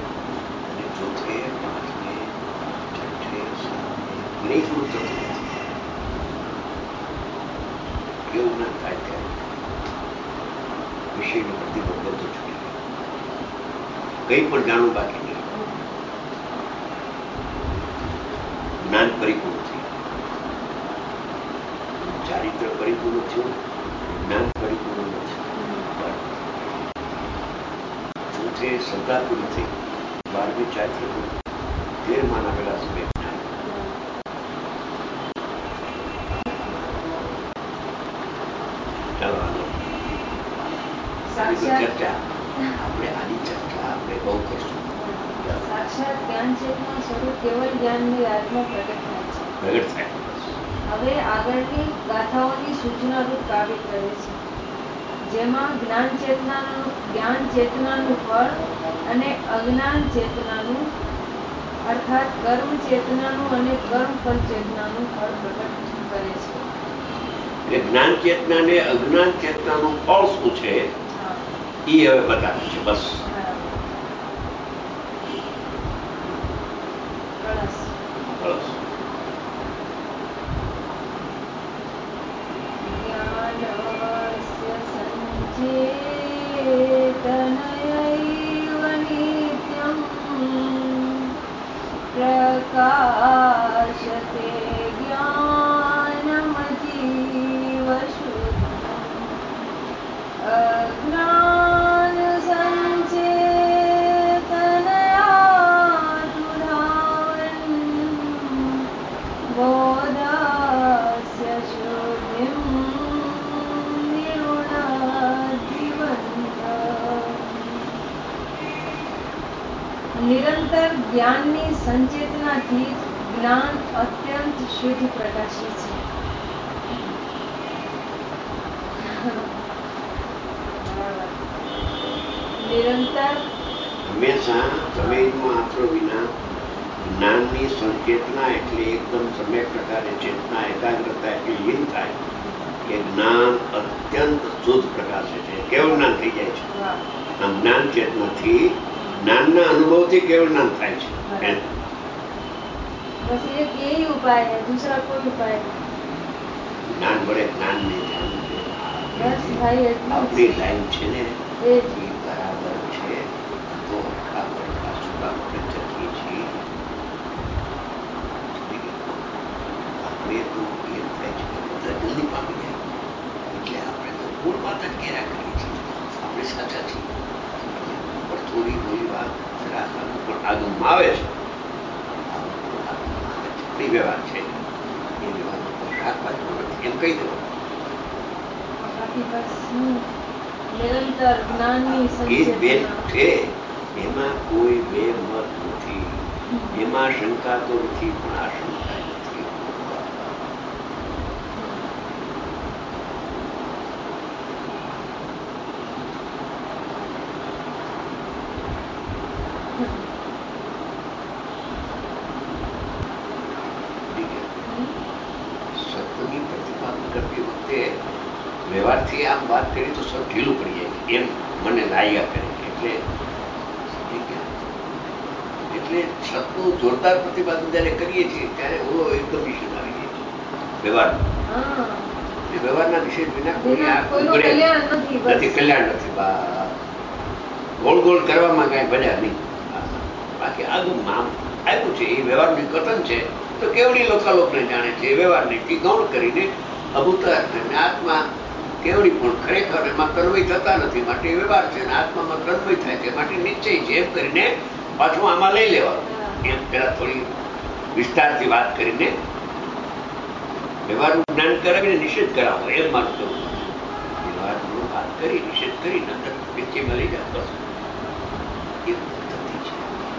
વિષયનો પ્રતિબંધ બધું છૂટી ગયો. કંઈ પણ જાણવું બાકી નહીં. જ્ઞાન પરિપૂર્ણ થયું, ચારિત્ર પરિપૂર્ણ થયું, જ્ઞાન પરિપૂર્ણ નથી. ચોથે શ્રદ્ધા પૂરી થઈ, બારમી ચારિત્ર પૂરી, તેરમાં આવેલા સમય જ્ઞાન. ચાલો આગળ ચર્ચા આપણે આની ચર્ચા આપણે બહુ કરશું. સાક્ષાત જ્ઞાન ચેતના સ્વરૂપ કેવલ જ્ઞાનની આત્મા પ્રગટ થાય છે. પ્રગટ થાય. હવે આગળની ગાથાઓની સૂચનારૂપ કાવ્ય કરે છે, જેમાં જ્ઞાન ચેતનાનું જ્ઞાન ચેતનાનું ફળ અને અજ્ઞાન ચેતનાનું અર્થાત કર્મ ચેતનાનું અને કર્મ ફળ ચેતનાનું ફળ પ્રગટ કરે છે. એટલે જ્ઞાન ચેતના ને અજ્ઞાન ચેતનાનું ફળ શું છે એ હવે બતાવે છે. બસ બસ જ્ઞાનસ્ય સંચેતનયૈવ નિત્યં પ્રકાશતે જ્ઞાનમતીવ શુદ્ધં અજ્ઞાન સંચેતનયા તુ ધાવન બોધસ્ય શુદ્ધિં નિરંતર જ્ઞાનની સંચેતનાથી જ્ઞાન અત્યંત શુદ્ધ પ્રકાશે છે. નિરંતર હંમેશા સમય માત્ર વિના જ્ઞાનની સંચેતના એટલે એકદમ સમ્યક પ્રકારે ચેતના એકાગ્રતા એટલી લીન થાય કે જ્ઞાન અત્યંત શુદ્ધ પ્રકાશે છે, કેવું જ્ઞાન થઈ જાય છે. આમ જ્ઞાન ચેતનાથી જ્ઞાનના અનુભવથી કેવું જ્ઞાન થાય છે. બસ એક એ ઉપાય है, दूसरा कोई उपाय જ્ઞાન વડે જ્ઞાન ને જાણવું. બસ ભાઈ એટલું આપણી લાઈન છે ને એ એ બરાબર છે. તો આપણે પાછું આપણે ચકીએ છીએ. આપણે તો એમ થાય છે કે બધા જલ્દી પામી જાય એટલે આપણે તો મૂળ વાત જ કર્યા કરીએ છીએ. આપણે સાચા છીએ પણ થોડી થોડી વાત જરા પણ આગમમાં આવે છે. એ વ્યવહાર છે, એ વ્યવહાર શાકભાજી નથી એમ કહી દેવાનું. બાકી બસ નિરંતર જ્ઞાનની એ બે સંચેતના છે, એમાં કોઈ બે મત નથી, એમાં શંકા તો નથી પણ આશંકા નથી. સત્યની પ્રતિપાદન કરતી વખતે વ્યવહારથી આમ વાત કરી તો સર ઢીલું પડી જાય એમ મને લાગ્યા કરે. એટલે એટલે સતનું જોરદાર પ્રતિપાદન જયારે કરીએ છીએ ત્યારે ઓલો એકદમ નિષેધ આવી જાય છે વ્યવહારનો. વ્યવહારના નિષેધ વિના કોઈ આ ઉઘડે નથી, કલ્યાણ નથી. ગોળ ગોળ કરવામાં કાંઈ ભર્યા નહીં. બાકી આગળ નામ આવ્યું છે એ વ્યવહારનું કથન છે તો કેવડી લોકાલોકને જાણે છે. એ વ્યવહારની ગૌણ કરીને અભૂતર આત્મા કેવડી પણ ખરેખર એમાં તન્વય થતા નથી માટે એ વ્યવહાર છે, આત્મામાં તન્વય થાય છે માટે નિશ્ચય છે. એમ કરીને પાછું આમાં લઈ લેવાનું. એમ પેલા થોડી વિસ્તારથી વાત કરીને વ્યવહારનું જ્ઞાન કરાવીને નિષેધ કરાવો એમ મારું કહેવું. વ્યવહારનું વાત કરી નિષેધ કરી નંતર નિશ્ચયમાં લઈ જાવ બસ એ પદ્ધતિ છે.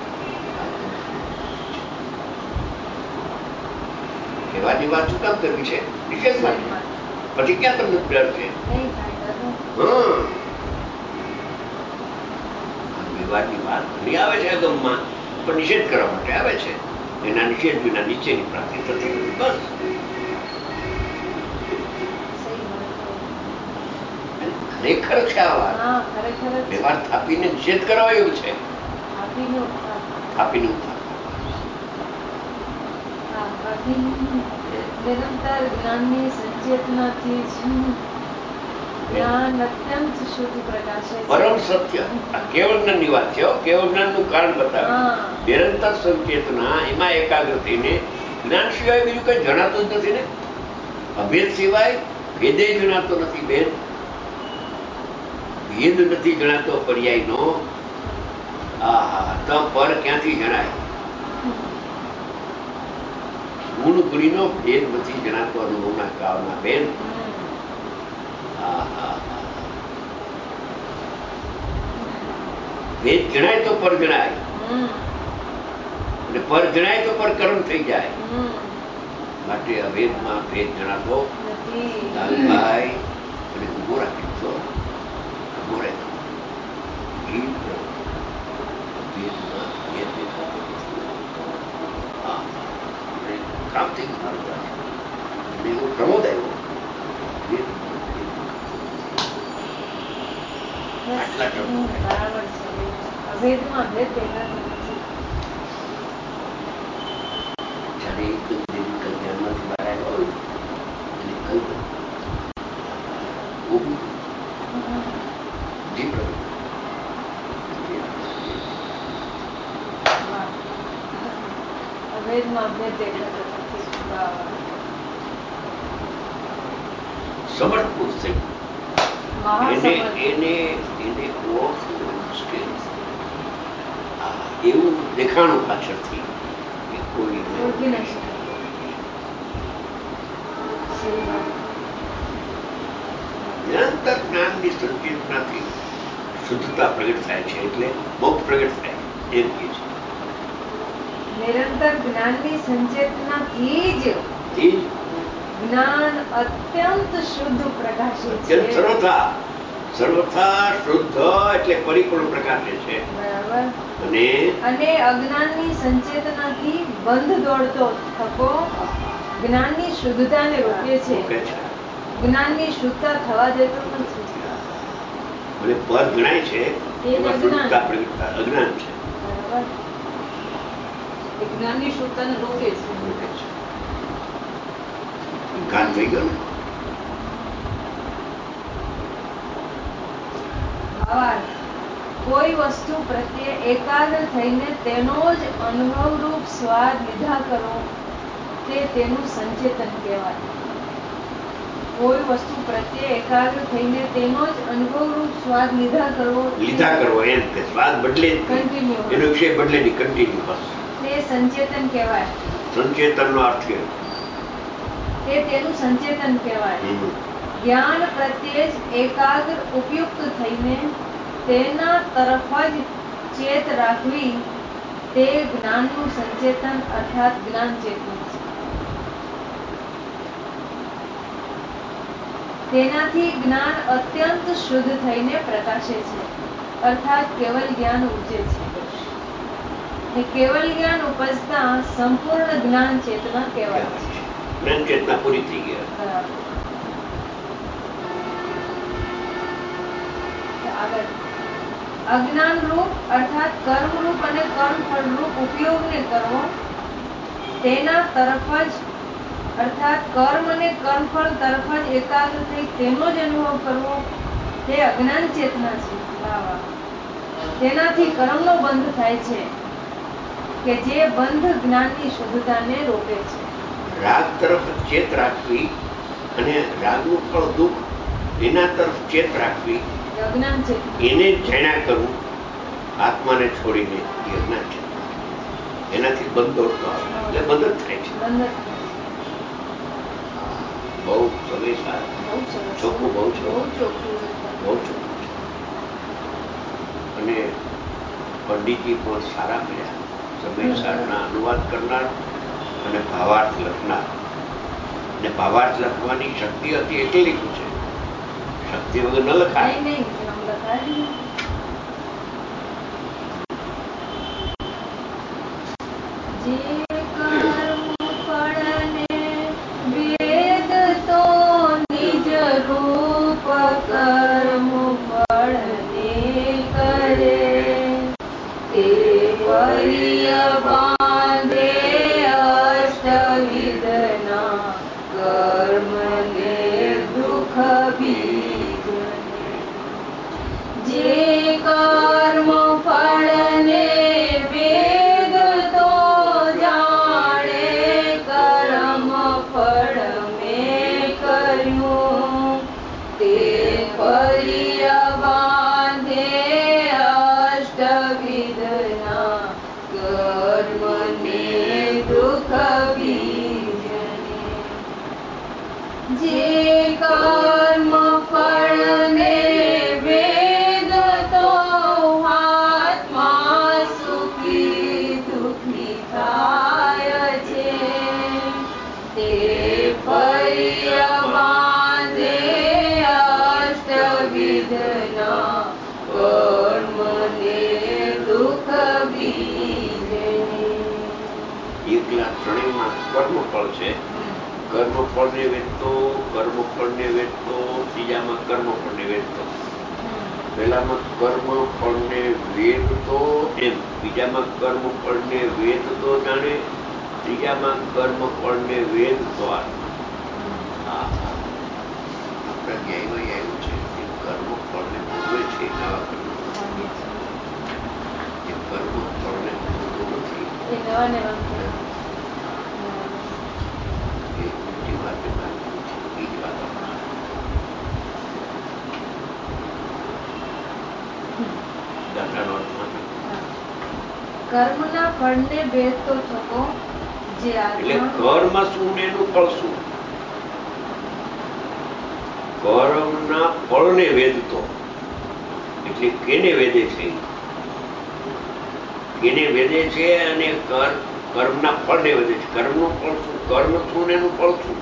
વ્યવહારની વાત શું કામ કરવી છે? નિષેધ માટે. પછી ક્યાં તમને ડર છે? હા, વ્યવહારની વાત ઘણી આવે છે આગમમાં પણ નિષેધ કરવા માટે આવે છે. એના નિષેધ વિના નિશ્ચયની પ્રાપ્તિ થતી નથી. બસ ખરેખર છે આ વાત. વ્યવહાર થાપીને નિષેધ કરાવાયો છે. થાપીને ઉઠા નિરંતર જ્ઞાનની સંચેતનાથી જ્ઞાન અત્યંત શુદ્ધ પ્રકાશે છે. પરમ સત્ય. આ કેવળ જ્ઞાનની વાત છે. કેવળ જ્ઞાનનું કારણ બતાવે. નિરંતર સંચેતના એમાં એકાગ્ર થઈને જ્ઞાન સિવાય બીજું કઈ જણાતું જ નથી ને. અભેદ સિવાય ભેદે જણાતો નથી. ભેદ ભેદ નથી જણાતો પર્યાયનો. હા હા તો પર ક્યાંથી જણાય? ગુણ ગુણીનો ભેદ નથી જણાતો અનુભવના કાળમાં બેન. હા હા ભેદ જણાય તો પર જણાય, અને પર જણાય તો પર કર્મ થઈ જાય. માટે અભેદમાં ભેદ જણાતો લાલભાઈ અને ઉભો રાખી તો ઉભો રહેતો ભેદમાં ભેદ દેખાતો હા કામ થઈ ગયું મારું અને એવો પ્રમોદ આવ્યો. આટલા બરાબર છે. અભેદમાં ભેદ દેખાતો નથી. જ્યારે એકદમ દેવી કલ્યાણમાંથી બહાર આવ્યો હોય એટલે કહ્યું જી પ્રભુ અભેદમાં ભેદ દેખાતો નથી. સમર્થ પુરુષ થઈ એને એને એને ઓળખવું મુશ્કેલ. એવું દેખાણું પાછળથી કે કોઈ ઓળખી ન શકે. નિરંતર જ્ઞાનની સંચેતનાથી શુદ્ધતા પ્રગટ થાય છે એટલે મોક્ષ પ્રગટ થાય એમ કે છે. નિરંતર જ્ઞાનની સંચેતનાથી જ જ્ઞાન અત્યંત શુદ્ધ પ્રકાશે છે. અત્યંત સર્વથા સર્વથા શુદ્ધ એટલે પરિપૂર્ણ પ્રકાશે છે. બરાબર. અને અને અજ્ઞાનની સંચેતનાથી બંધ દોડતો થકો જ્ઞાનની શુદ્ધતાને રોકે છે. જ્ઞાનની શુદ્ધતા થવા દેતો નથી. અને પર ગણાય છે એમાં શુદ્ધતા પ્રગટતા અજ્ઞાન છે. બરાબર. જ્ઞાનની શુદ્ધતાને રોકે છે. ઘાત થઈ ગયો ને. ભાવાર્થ કોઈ વસ્તુ પ્રત્યે એકાગ્ર થઈને તેનો જ અનુભવરૂપ સ્વાદ લીધા કરો તે તેનું સંચેતન કહેવાય. કોઈ વસ્તુ પ્રત્યે એકાગ્ર થઈને તેનો જ અનુભવરૂપ સ્વાદ લીધા કરવો લીધા કરવો એમ કે સ્વાદ બદલે કન્ટિન્યુ એનો વિષય બદલે નહીં કન્ટિન્યુ બસ તે સંચેતન કહેવાય. સંચેતનનો અર્થ એ તે તેનું સંચેતન કહેવાય. જ્ઞાન પ્રત્યે જ એકાગ્ર ઉપયુક્ત થઈને તેના તરફ જ ચેત રાખવી તે જ્ઞાનનું સંચેતન અર્થાત જ્ઞાન ચેતન છે. તેનાથી જ્ઞાન અત્યંત શુદ્ધ થઈને પ્રકાશે છે અર્થાત કેવલ જ્ઞાન ઉપજે છે. ને કેવલ જ્ઞાન ઉપજતા સંપૂર્ણ જ્ઞાન ચેતના કહેવાય છે. જ્ઞાન ચેતના પૂરી થઈ ગયા. આગળ અજ્ઞાન રૂપ અર્થાત કર્મ રૂપ અને કર્મ ફળ રૂપ ઉપયોગને કરવો તેના તરફ જ અર્થાત કર્મ અને કર્મફળ તરફ જ એકાગ્ર થઈ તેનો જ અનુભવ કરવો તે અજ્ઞાન ચેતના છે. તેનાથી કર્મનો બંધ થાય છે કે જે બંધ જ્ઞાનની શુદ્ધતાને રોકે છે. રાગ તરફ ચેત રાખવી અને રાગનું ફળ દુઃખ એના તરફ ચેત રાખવી અજ્ઞાન ચેતના. એને જાણ્યા કરવું આત્માને છોડીને એ અજ્ઞાન ચેતના. એનાથી બંધ દોડતો આવે એટલે બંધ જ થાય છે. બહુ સમય સારા ચોખ્ખું બહુ ચોખ્ખું બહુ ચોખ્ખું અને પંડિતજી પણ સારા મળ્યા. સમય સારના અનુવાદ કરનાર અને ભાવાર્થ લખનાર. અને ભાવાર્થ લખવાની શક્તિ હતી એટલે લીધું છે. શક્તિ વગર ન લખાય. એકલા ત્રણેયમાં કર્મફળ છે. કર્મફળને વેચતો, કર્મફળને વેચતો, ત્રીજામાં કર્મફળને વેચતો. પહેલામાં કર્મફળને વેચતો એમ, બીજામાં કર્મફળને વેચતો જાણે, ત્રીજામાં કર્મફળને વેચતો આત્મા. આપણા ન્યાયમાં આવ્યું છે કે કર્મફળને ભોગવે છે નવા કર્મ, જે કર્મફળને ભોગવતો નથી એ ઉલટી વાતે માનવું છે. બીજી વાત દાખલાનો અર્થ માટે કર્મના ફળને ભેદતો થકો જે એટલે આત્મા કર્મ શું ને એનું ફળ શું? કર્મના ફળને વેદતો એટલે કેને વેદે છે? કેને વેદે છે અને કર્મના ફળને વેદે છે. કર્મનું ફળ શું? કર્મ શું ને એનું ફળ શું?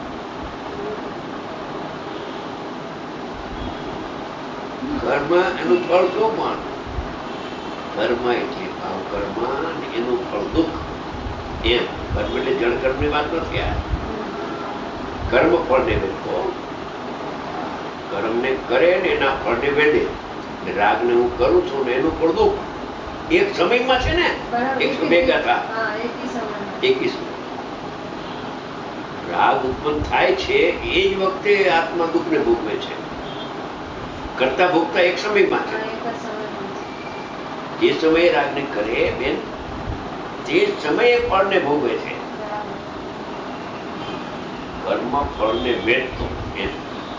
કર્મ એનું ફળ શું? પણ કર્મ એટલે ભાવ કર્મ અને એનું ફળ દુઃખ. એમ કર્મ એટલે જળ કર્મની વાત નથી. આ કર્મ ફળને વેદતો, કર્મને કરે ને એના ફળને વેદે. રાગને હું કરું છું ને એનું ફળ દુઃખ. એક સમયમાં છે ને, એક ભેગા થા એકી સમય રાગ ઉત્પન્ન થાય છે એ જ વખતે આત્મા દુઃખને ભોગવે છે. કરતા ભોગતા એક સમયમાં છે. જે સમયે રાગને કરે બેન તે સમયે ફળને ભોગવે છે. કર્મ ફળને વેચતો એમ.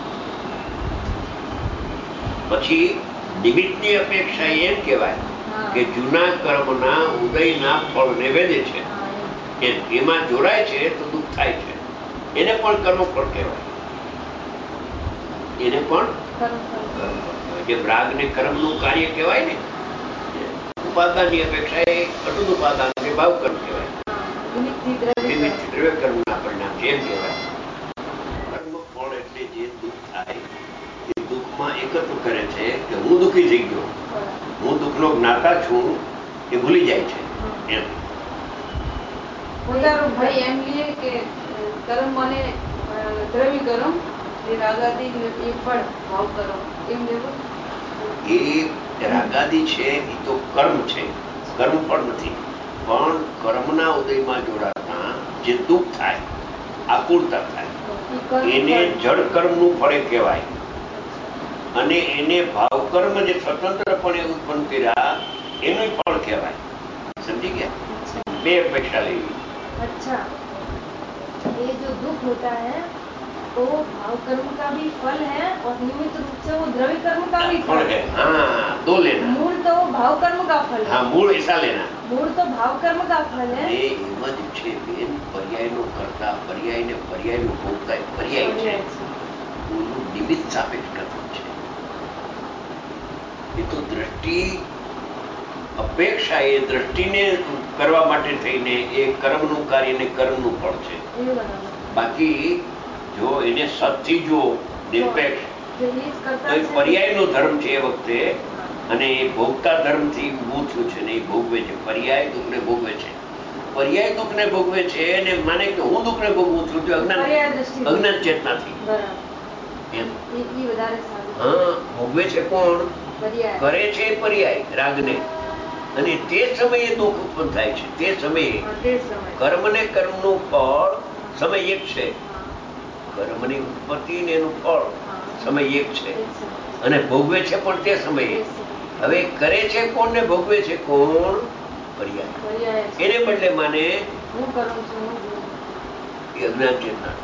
પછી નિમિત્તની અપેક્ષા એમ કહેવાય કે જૂના કર્મના ઉદયના ફળને વેદે છે એમ. એમાં જોડાય છે તો દુઃખ થાય છે. એને પણ કર્મફળ કહેવાય. એને પણ કર્મફળ કહેવાય. જેમ રાગને કર્મનું કાર્ય કહેવાય ને, ઉપાદાનની અપેક્ષા એ અટૂટ ઉપાદાન કે ભાવ કર્મ કહેવાય. નિમિત્તથી દ્રવ્ય કર્મના પરિણામ છે એમ કહેવાય. કર્મફળ એટલે જે દુઃખ થાય એ દુઃખમાં એકત્વ કરે છે કે હું દુઃખી થઈ ગયો, હું દુઃખનો જ્ઞાતા છું એ ભૂલી જાય છે એમ. ભાઈ એમ લે કે કર્મ અને દ્રવ્ય કર્મ એ રાગાદી એ ફળ ભાવ કર્મ એમ લેવું. એ રાગાદી છે એ તો કર્મ છે, કર્મ ફળ નથી. પણ કર્મના ઉદયમાં જોડાતા જે દુઃખ થાય, આકુળતા થાય, એને જળ કર્મનું ફળ કહેવાય. અને એને ભાવ કર્મ જે સ્વતંત્રપણે ઉત્પન્ન કર્યા એનું ફળ કહેવાય. સમજી ગયા? બે અપેક્ષા લેવી. अच्छा, ये जो दुख होता है वो भाव कर्म का भी फल है और निमित्त रूप से वो द्रव्य कर्म का भी फल है. हाँ, दो लेना. मूल तो वो भाव कर्म का फल है. हाँ, मूल ऐसा लेना. मूल तो भाव कर्म का फल है. એ એમ જ છે બેન. પર્યાયનો કરતા પર્યાયને પર્યાયનું ભોગતા પર્યાય છે. ઓનું નિમિત્ત સાપેક્ષ કર્મ છે. એ તો દ્રષ્ટિ અપેક્ષા એ દ્રષ્ટિને કરવા માટે થઈને એ કર્મનું કાર્ય ને કર્મનું ફળ છે. બાકી જો એને સતથી જો નિરપેક્ષ તો એ પર્યાયનો ધર્મ છે એ વખતે, અને એ ભોગતા ધર્મથી ઊભું થયું છે ને એ ભોગવે છે. પર્યાય દુઃખને ભોગવે છે. પર્યાય દુઃખને ભોગવે છે અને માને કે હું દુઃખને ભોગવું છું તો અજ્ઞાન અજ્ઞાન ચેતનાથી એમ. હા, ભોગવે છે કોણ? કરે છે પર્યાય રાગને, અને તે સમયે દુઃખ ઉત્પન્ન થાય છે. તે સમયે કર્મ ને કર્મનું ફળ સમય એક છે. કર્મની ઉત્પત્તિ ને એનું ફળ સમય એક છે. અને ભોગવે છે પણ તે સમયે. હવે કરે છે કોણ ને ભોગવે છે કોણ? પર્યાય. એને બદલે માને હું કરું છું એ અજ્ઞાન ચેતના.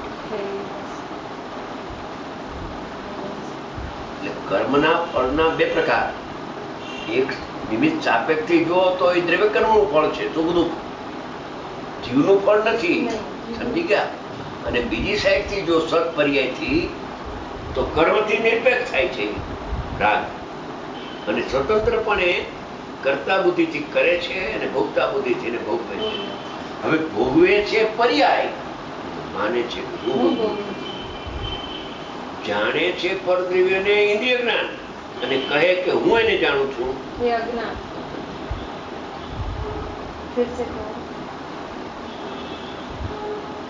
એટલે કર્મના ફળના બે પ્રકાર. એક નિમિત્ત સાપેક્ષથી જુઓ તો એ દ્રવ્ય કર્મનું ફળ છે, સુખ દુઃખ. જીવનું ફળ નથી. સમજી ગયા? અને બીજી સાઈડથી જો સત પર્યાયથી તો કર્મથી નિરપેક્ષ થાય છે રાગ, અને સ્વતંત્રપણે કર્તા બુદ્ધિથી કરે છે અને ભોગતા બુદ્ધિથી એને ભોગવે છે. હવે ભોગવે છે પર્યાય, માને છે કે હું ભોગવું, જાણે છે પરદ્રવ્યને ઇન્દ્રિય જ્ઞાન, અને કહે કે હું એને જાણું છું. ये अज्ञान. फिर से कहो.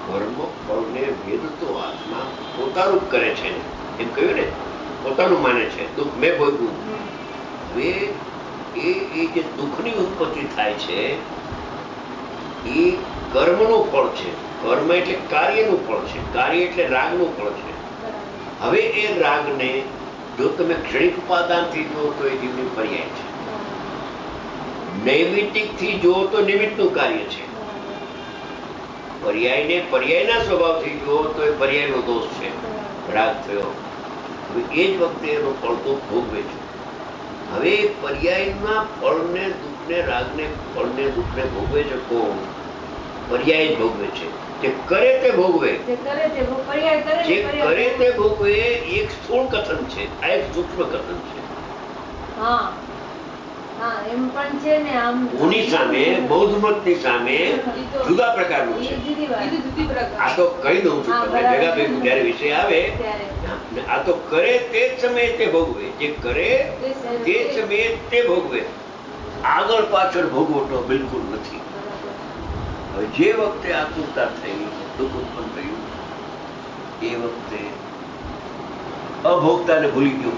કર્મ ફળને ભેદતો આત્મા પોતાનું કરે છે એમ કહ્યું ને, પોતાનું માને છે. દુઃખ મેં ભોગવું. હવે એ એ જે દુઃખની ઉત્પત્તિ થાય છે એ કર્મનું ફળ છે. કર્મ એટલે કાર્યનું ફળ છે, કાર્ય એટલે રાગનું ફળ છે. હવે એ રાગને જો તમે ક્ષણિક ઉપાદાનથી જુઓ તો એ જીવની પર્યાય છે, નૈમિત્તિકથી જુઓ તો નિમિત્તનું કાર્ય છે, પર્યાયને પર્યાયના સ્વભાવથી જુઓ તો એ પર્યાયનો દોષ છે, રાગ થયો. હવે એ જ વખતે એનો ફળ તો ભોગવે છે. હવે પર્યાયના ફળને દુઃખને રાગને ફળને દુઃખને ભોગવે છે કોણ? પર્યાય જ ભોગવે છે. જે કરે તે ભોગવે, જે કરે તે ભોગવે એક સ્થૂળ કથન છે, આ એક સૂક્ષ્મ કથન છે. ઉની સામે બૌદ્ધ મતની સામે જુદા પ્રકારનું છે. આ તો કહી દઉં છું તમને, ભેગા ભેગું જયારે વિષય આવે. આ તો કરે તે જ સમયે તે ભોગવે, જે કરે તે જ સમયે તે ભોગવે, આગળ પાછળ ભોગવટો બિલકુલ નથી. હવે જે વખતે આતુરતા થઈ, દુઃખ ઉત્પન્ન થયું, એ વખતે અભોગતાને ભૂલી ગયો.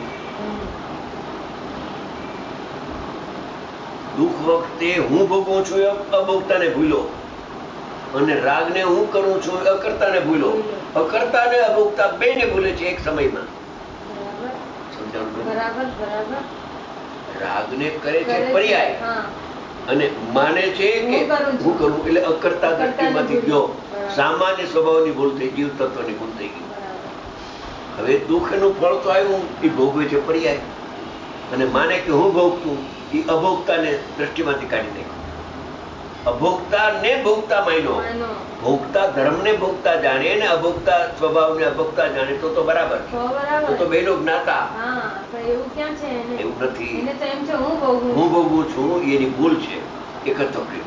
દુઃખ વખતે હું ભોગવું છું એ અભોગતાને ભૂલો, અને રાગને હું કરું છું અકર્તાને ભૂલો. અકર્તા ને અભોગતા બે ને ભૂલે છે એક સમયમાં. સમજાણું? રાગને કરે છે પર્યાય અને માને છે કે હું કરું, એટલે અકર્તા દ્રષ્ટિમાંથી ગયો. સામાન્ય સ્વભાવની ભૂલ થઈ, જીવ તત્વની ભૂલ થઈ ગઈ. હવે દુઃખનું ફળ તો આવ્યું, એ ભોગવે છે પર્યાય, અને માને કે હું ભોગતું, એ અભોગતાને દ્રષ્ટિમાંથી કાઢી નાખ્યું. અભોગતા ને ભોગતા માન્યો. ભોગતા ધર્મને ભોગતા જાણે ને અભોગતા સ્વભાવને અભોગતા જાણે તો તો બરાબર, તો તો બેનો જ્ઞાતા. એવું નથી. હું ભોગવું છું એની ભૂલ છે, એક જ તકલીફ.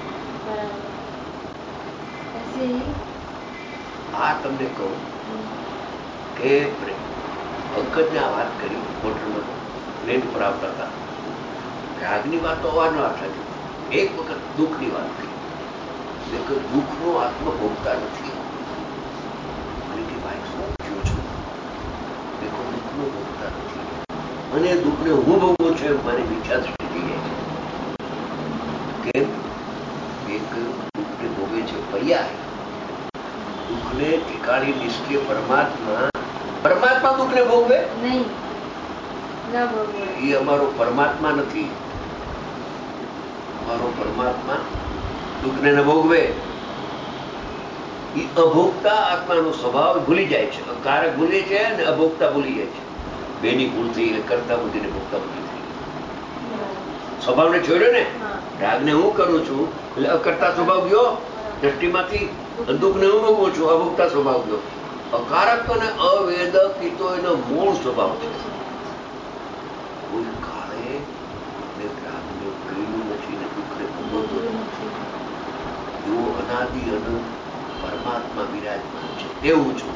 આ તમને કહું કે પંકજને આ વાત કરી, હોટલમાં પ્લેન પર આવતા હતા, રાગની વાત તો અવારનવાર થતી. એક વખત દુઃખની વાત કરી, દુઃખનો આત્મા ભોગતા નથી. મને કે ભાઈ શું કહ્યું છું? દેખો દુઃખનો ભોગતા નથી, અને દુઃખને હું ભોગવું છું એમ મારી વિચાર સ્થિતિ છે. કેમ? એક દુઃખને ભોગે છે પર્યાય, દુઃખને ઠેકાણી નિષ્ક્રિય પરમાત્મા. પરમાત્મા દુઃખને ભોગવે નહીં, એ અમારો પરમાત્મા નથી. અમારો પરમાત્મા દુઃખને ન ભોગવે. એ અભોગતા આત્માનો સ્વભાવ ભૂલી જાય છે. કારક ભૂલે છે અને અભોગતા ભૂલી જાય છે. બેની ભૂલ થઈ, એટલે કરતા બુદ્ધિ ને ભોગતા બુદ્ધિ થઈ. સ્વભાવને છોડ્યો ને, રાગને હું કરું છું એટલે અકર્તા સ્વભાવ ગયો દ્રષ્ટિમાંથી, દુઃખને હું ભોગવું છું અભોગતા સ્વભાવ ગયો. અકારક અને અવેદક એ તો એનો મૂળ સ્વભાવ છે. કોઈ કાળે રાગને કહ્યું નથી ને દુઃખને ભોગવતો નથી. એવો અનાદિ અનંત પરમાત્મા વિરાજમાન છે, એવું છું.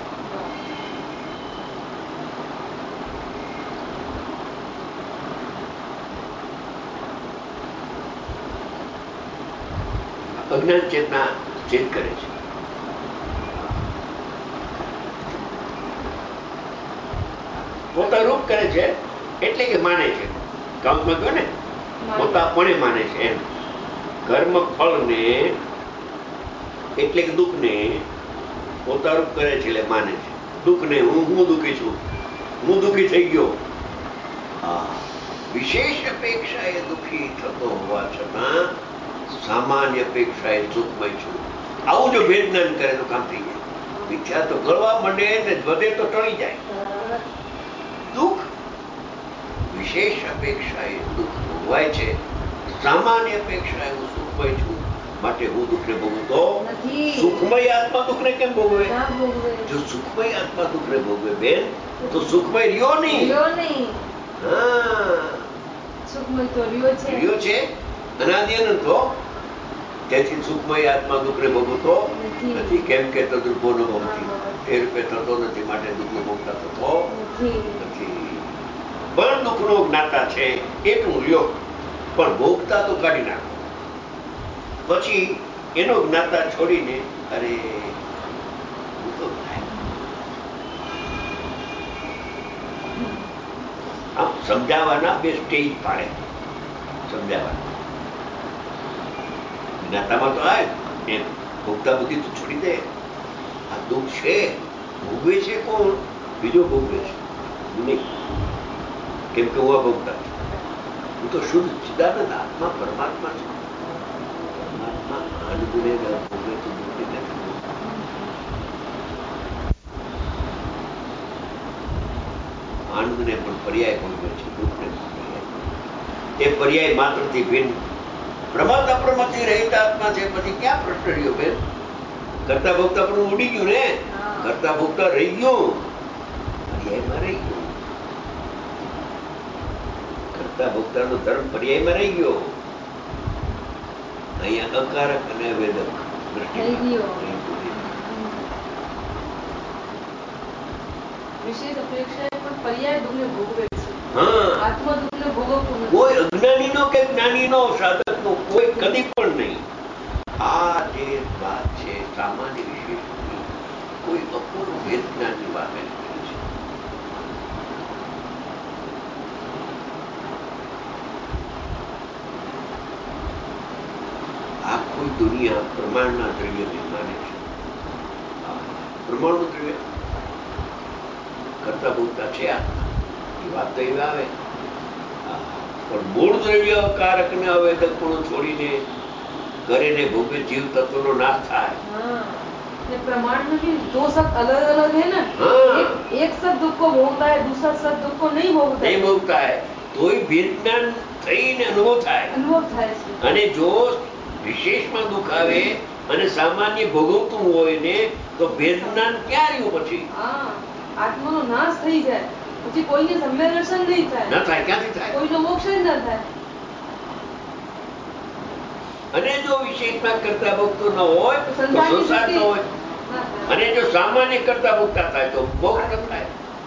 અજ્ઞાન ચેતના ચેત કરે છે. પોતા રૂપ કરે છે એટલે કે માને છે. કાઉન્ટમાં કહ્યું ને, પોતાપણે માને છે એમ. કર્મ ફળને એટલે કે દુઃખને પોતારૂપ કરે છે એટલે માને છે. દુઃખને હું હું દુઃખી છું, હું દુઃખી થઈ ગયો. હા, વિશેષ અપેક્ષાએ દુઃખી થતો હોવા છતાં સામાન્ય અપેક્ષાએ સુખમય છું. આવું જો ભેદ જ્ઞાન કરે તો કામ થઈ જાય. ઈચ્છા તો ગળવા માંડે ને વધે તો ટળી જાય. દુઃખ વિશેષ અપેક્ષાએ દુઃખ ભોગવાય છે, સામાન્ય અપેક્ષાએ હું સુખમય છું, માટે હું દુઃખને ભોગવતો સુખમય આત્મા દુઃખને કેમ ભોગવે? જો સુખમય આત્મા દુઃખને ભોગવે બેન, તો સુખમય રહ્યો નહીં. હા, સુખમય તો રહ્યો છે, રહ્યો છે અનાદિ અનંત. તેથી સુખમય આત્મા દુઃખને ભોગવતો નથી. કેમ કે તદ્રૂપો ન ભોગતી, એ રૂપે થતો નથી, માટે દુઃખનો ભોગતા થતો નથી. પણ દુઃખનો જ્ઞાતા છે એટલું લ્યો, પણ ભોગતા તો કાઢી નાખો. પછી એનો જ્ઞાતા છોડીને અરે તો થાય. આમ સમજાવવાના બે સ્ટેજ પાડે, સમજાવવાના. જ્ઞાતામાં તો આ એ ભોગતા બુદ્ધિ તો છોડી દે. આ દુઃખ છે, ભોગવે છે કોણ? બીજો ભોગવે છે, નહીં. કેમ કે હું આ ભોગતા છું. હું તો શુદ્ધ ચિદાનંદ આત્મા પરમાત્મા છું. પરમાત્મા આન ગુનેગાર ભોગવે તો દુઃખી નથી. આનંદને પણ પર્યાય ભોગવે છે, દુઃખને પણ પર્યાય. એ પર્યાય માત્રથી ભિન્ન પ્રમાદ અપ્રમથી રહિત આત્મા છે. પછી ક્યાં પ્રશ્ન રહ્યો બેન? કરતા ભોગતા પણ ઉડી ગયું ને. કરતા ભોગતા રહી ગયું, પર્યાયમાં રહી ગયું. કરતા ભોગતાનો ધર્મ પર્યાયમાં રહી ગયો. અહીંયા અકારક અને અવેદક વિશેષ અપેક્ષા પણ પર્યાય દુઃખને ભોગવે છે. હા, આત્મા દુઃખને ભોગવતું નથી. કોઈ અજ્ઞાનીનો કે જ્ઞાનીનો સાધકનો કોઈ કદી પણ નહીં. આ જે વાત છે સામાન્ય વિશેષની, કોઈ અપૂર્વ ભેદ જ્ઞાનની વાત કરી છે. આખું દુનિયા પ્રમાણના દ્રવ્યને માને છે. પ્રમાણનું દ્રવ્ય કરતા ભોગતા છે આત્મા, એ વાત તો એવી આવે. પણ મૂળ દ્રવ્ય કારક ને અવેદકપણું છોડીને કરીને ભોગવે જીવ તત્વનો નાશ થાય. प्रमाण में भी दो शब्द अलग अलग है ना. एक, एक शब्द दुख को भोगता है, दूसरा शब्द दुख को नहीं भोगता नहीं भोगता है. तोय भेद ज्ञान થઈને અનુભવ થાય. અનુભવ થાય છે. અને જો વિશેષમાં દુઃખ આવે અને સામાન્ય ભોગવતું હોય ને તો ભેદ જ્ઞાન ક્યાં રહ્યું પછી? હા, આત્માનો નાશ થઈ જાય પછી કોઈને સંવેદન નહીં થાય. ના થાય. ક્યાંથી થાય? કોઈનો મોક્ષ જ ના થાય. અને જો વિશેષમાં કરતા ભોગતો ન હોય તો સંસાર ન હોય. અને જો સામાન્ય કરતા ભોગતા થાય તો મોક્ષ ન થાય.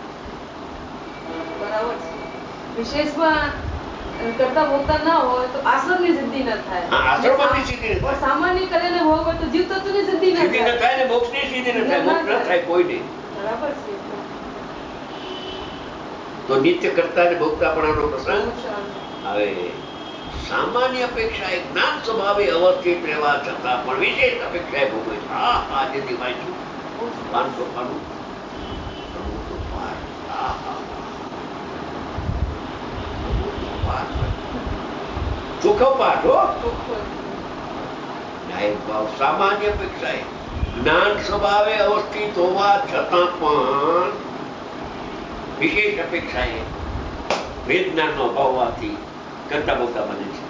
બરાબર છે. વિશેષમાં કરતા ભોગતા ના હોય તો આશ્રમની સિદ્ધિ ન થાય. હા, આશ્રમની સિદ્ધિ ન થાય. સામાન્ય કરીને ભોગવે તો જીવ તત્વની સિદ્ધિ ન સિદ્ધિ ન થાય ને મોક્ષની સિદ્ધિ ન થાય. મોક્ષ ન થાય કોઈ નહીં. બરાબર છે. તો નિત્ય કરતા ને ભોગતાપણાનો પ્રસંગ હવે સામાન્ય અપેક્ષાએ જ્ઞાન સ્વભાવે અવસ્થિત રહેવા છતાં પણ વિશેષ અપેક્ષાએ ભોગવે છે. હા, આજે દેવાય છું પાંચસો પાનું ચોખ્ખો પાઠ હો. ભાવ સામાન્ય અપેક્ષાએ જ્ઞાન સ્વભાવે અવસ્થિત હોવા છતાં પણ વિશેષ અપેક્ષાએ ભેદ જ્ઞાનનો અભાવ હોવાથી કરતા ભોગતા બને છે.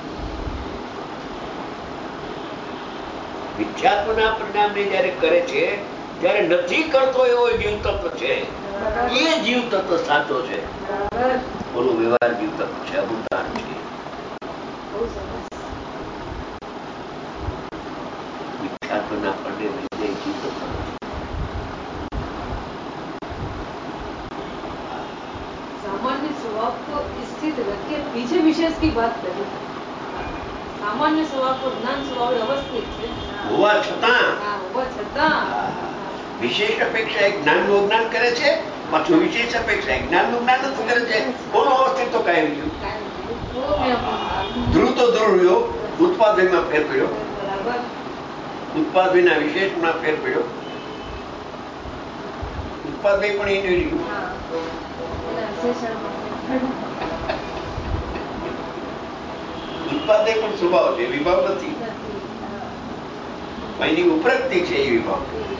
મિથ્યાત્વના પરિણામને જયારે કરે છે ત્યારે નથી કરતો એવો જીવ તત્વ છે. એ જીવ તત્વ સાચો છે. બોલો, વ્યવહાર જીવ તત્વ છે, અભૂતાન છે. મિથ્યાત્વના પરિણામે જીવ તત્વ सामान्य स्वभाव को स्थित रख के पीछे विशेष की बात करी. सामान्य स्वभाव को ज्ञान स्वभाव अवस्थित है હોવા છતાં हाँ, होवा छતાં વિશેષ અપેક્ષા એક જ્ઞાન નું અજ્ઞાન કરે છે, પાછું વિશેષ અપેક્ષા એક જ્ઞાન નું જ્ઞાન નથી કરે છે. બોલો, અવસ્થિત તો કાંઈ ગયું. ધ્રુવ તો ધ્રુવ રહ્યો, ઉત્પાદનમાં ફેર પડ્યો. ઉત્પાદના વિશેષમાં ફેર પડ્યો. ઉત્પાદન પણ એનું રહ્યું. ઉત્પાદન પણ સ્વભાવ છે, વિભાવ નથી. એની ઉપરક્તિ છે એ વિભાવ.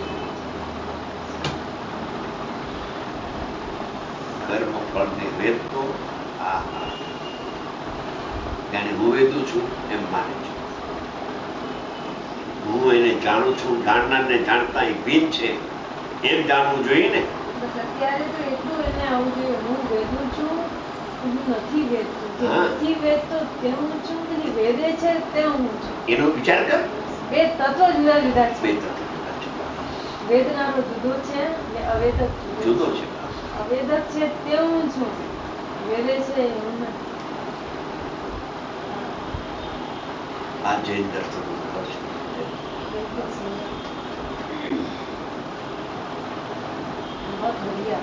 કર્મ ફળ ને વેદતો જાણે હું વેદું છું એમ માને છે. હું એને જાણું છું, જાણનારને જાણતા એ ભિન્ન છે એમ જાણવું જોઈએ ને. અત્યારે તો એટલું એને આવું જોઈએ, હું વેદું છું, હું નથી વેદતું. નથી વેદતો તે હું છું, વેદે છે તે હું છું. એનો વિચાર કર. બે તત્વ જુદા જુદા છે. બે તત્વ જુદા છે. વેદનાનો જુદો છે ને અવેદક જુદો છે. અવેદક છે તે હું છું, વેદે છે એવું નથી. આ જૈન દર્શન बहुत बढ़िया।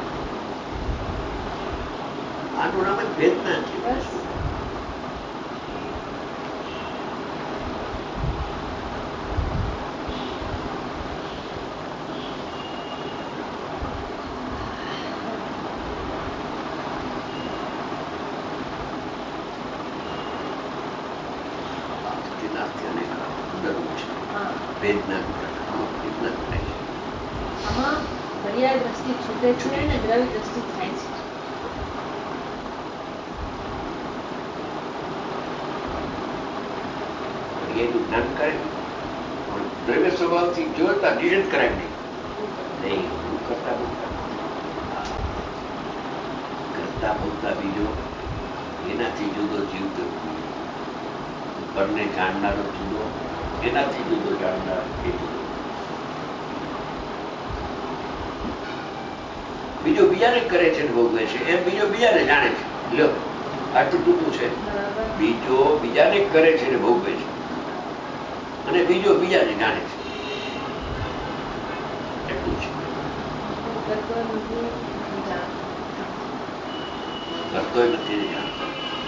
આનું નામ જ વેદના છે. बस સ્થિતિનાથથી અનેક અંદરનું છે. हाँ વેદના આમાં વેદના થાય છે. આમાં પર્યાય દ્રષ્ટિ છૂટે છે અને દ્રવ્ય દ્રષ્ટિ થાય છે. એનું જ્ઞાન કરે પણ દ્રવ્ય સ્વભાવથી જોતા નિષેધ કરાય નહીં. નહીં હું કરતા ભોગતા કરતા ભોગતા બીજો, એનાથી જુદો જીવ તો પરને જાણનારો જુદો, એનાથી જુદો જાણનાર એ જુદો. બીજો બીજાને કરે છે ને ભોગવે છે એમ બીજો બીજાને જાણે છે. લો આટલું ટૂંકું છે. બરાબર. બીજો બીજાને કરે છે ને ભોગવે છે અને બીજો બીજાને જાણે છે. એટલું છે. કરતો નથી જાણતો. કરતોય નથી ને જાણતો.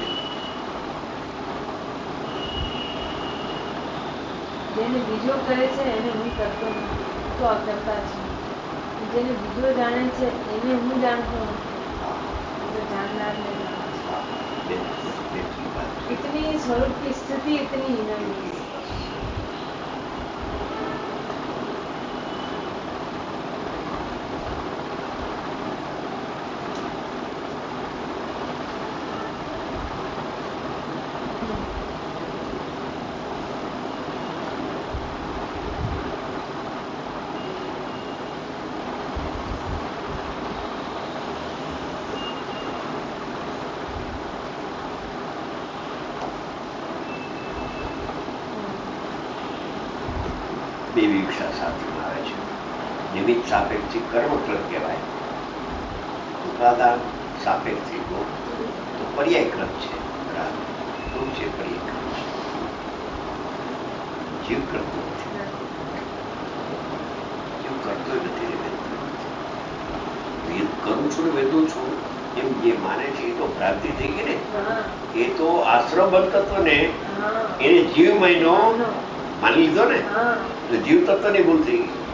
જેને બીજો કરે છે એને હું કરતો નથી તો અકર્તા છે. જેને બીજો જાણે છે એને હું જાણતો નથી तो जानदार ने जाना બે બેઠી વાત છે. इतनी स्वरूप की स्थिति इतनी हीनमी है. બે વિવક્ષા સાથેમાં આવે છે. નિમિત્ત સાપેક્ષી કર્મફળ કહેવાય. ઉપાદાન સાપેક્ષી ભોગ તો પર્યાય ક્રમ છે. બરાબર શું છે પર્યાય ક્રમ છે. જીવ કરતો નથી. જીવ કરતો નથી ને વેદતો નથી. વેદ કરું છું ને વેદું છું એમ જે માને છે એ તો ભ્રાંતિ થઈ ગઈ ને. हाँ એ તો આશ્રમ તત્વને हाँ એને જીવ મહિનો मानो. માની લીધો ને. हाँ તો જીવ તત્વની ભૂલ થઈ ગઈ.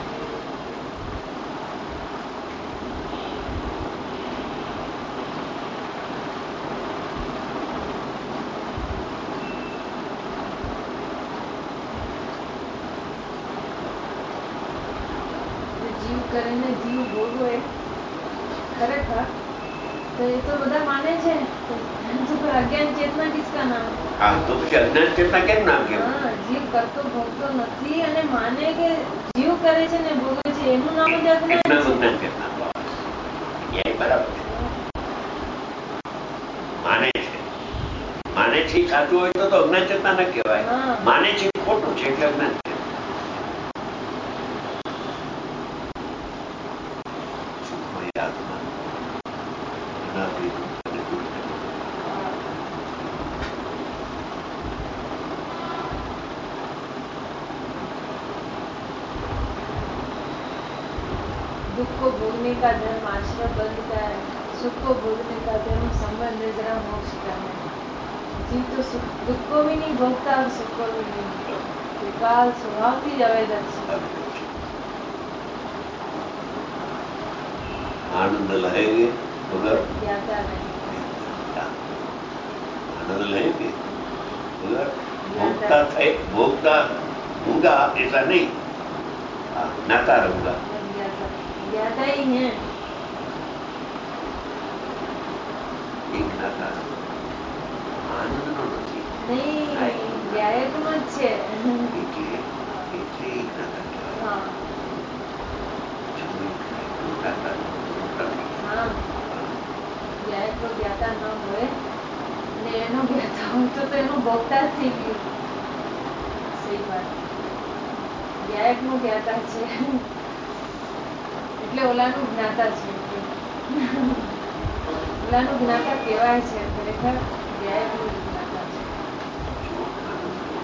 જીવ કરે ને જીવ ભોગવે ખરેખર તો એ તો બધા માને છે તો फिर अज्ञान चेतना किसका नाम है? હા તો પછી અજ્ઞાન ચેતના કેમ નામ કેવું? હા જીવ કરતો ભોગતો નથી અને માને કે જીવ કરે છે ને ભોગવે છે એનું નામ જ અજ્ઞાન એટલા છે. અજ્ઞાન ચેતના તો આવે છે. એ બરાબર છે. માને છે માને છે ઈ સાચું હોય તો તો અજ્ઞાન ચેતના ન કહેવાય. હા. માને છે ઈ ખોટું છે એટલે અજ્ઞાન છે. સુખમય આત્મા અનાદિરૂપ અને દુઃખ. दुख को भोगने का धर्म आश्रय बनता है, सुख को भोगने का धर्म संबंध जरा मोक्ष का है. जीव तो सुख दुख को भी नहीं भोगता और सुख को भी नहीं भोगता. विकाल स्वभाव થી જ અવેદક છે. આનંદ લહેગે વગર જ્ઞાતા નહીં. आनंद लेंगे मगर भोगता थे भोगता होगा ऐसा नहीं. हाँ, ज्ञाता रहूंगा. ज्ञाता ज्ञाता ही है. એ જ્ઞાતા આનંદનો નથી. નહીં વ્યાયકનો જ છે. એટલે એટલે એ જ્ઞાતા કહેવાય. હા જો એ મોટા થાય તો મોટા થઈ જાય. હા વ્યાયકનો જ્ઞાતા ન હોય ને એનો જ્ઞાતા હોય તો તો એનો ભોગતા જ થઈ ગયું. સહી વાત. વ્યાયકનો જ્ઞાતા છે એટલે ઓલાનું જ્ઞાતા છે. ઓલાનું જ્ઞાતા કહેવાય છે ખરેખર વ્યાયકનું જ જ્ઞાતા છે. જો આનંદનો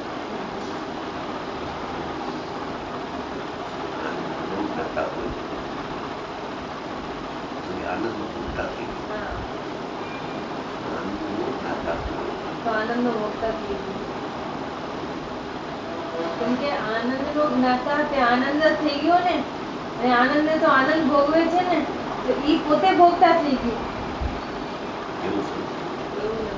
આનંદનો જ્ઞાતા હોય તો આનંદનો ભોગતા થઈ ગયો. કેમ કે આનંદનો જ્ઞાતા તે આનંદ જ થઈ ગયો ને, અને આનંદ તો આનંદ ભોગવે છે ને, તો ઈ પોતે ભોગતા થઈ ગયું. એવું છે. એવું નથી.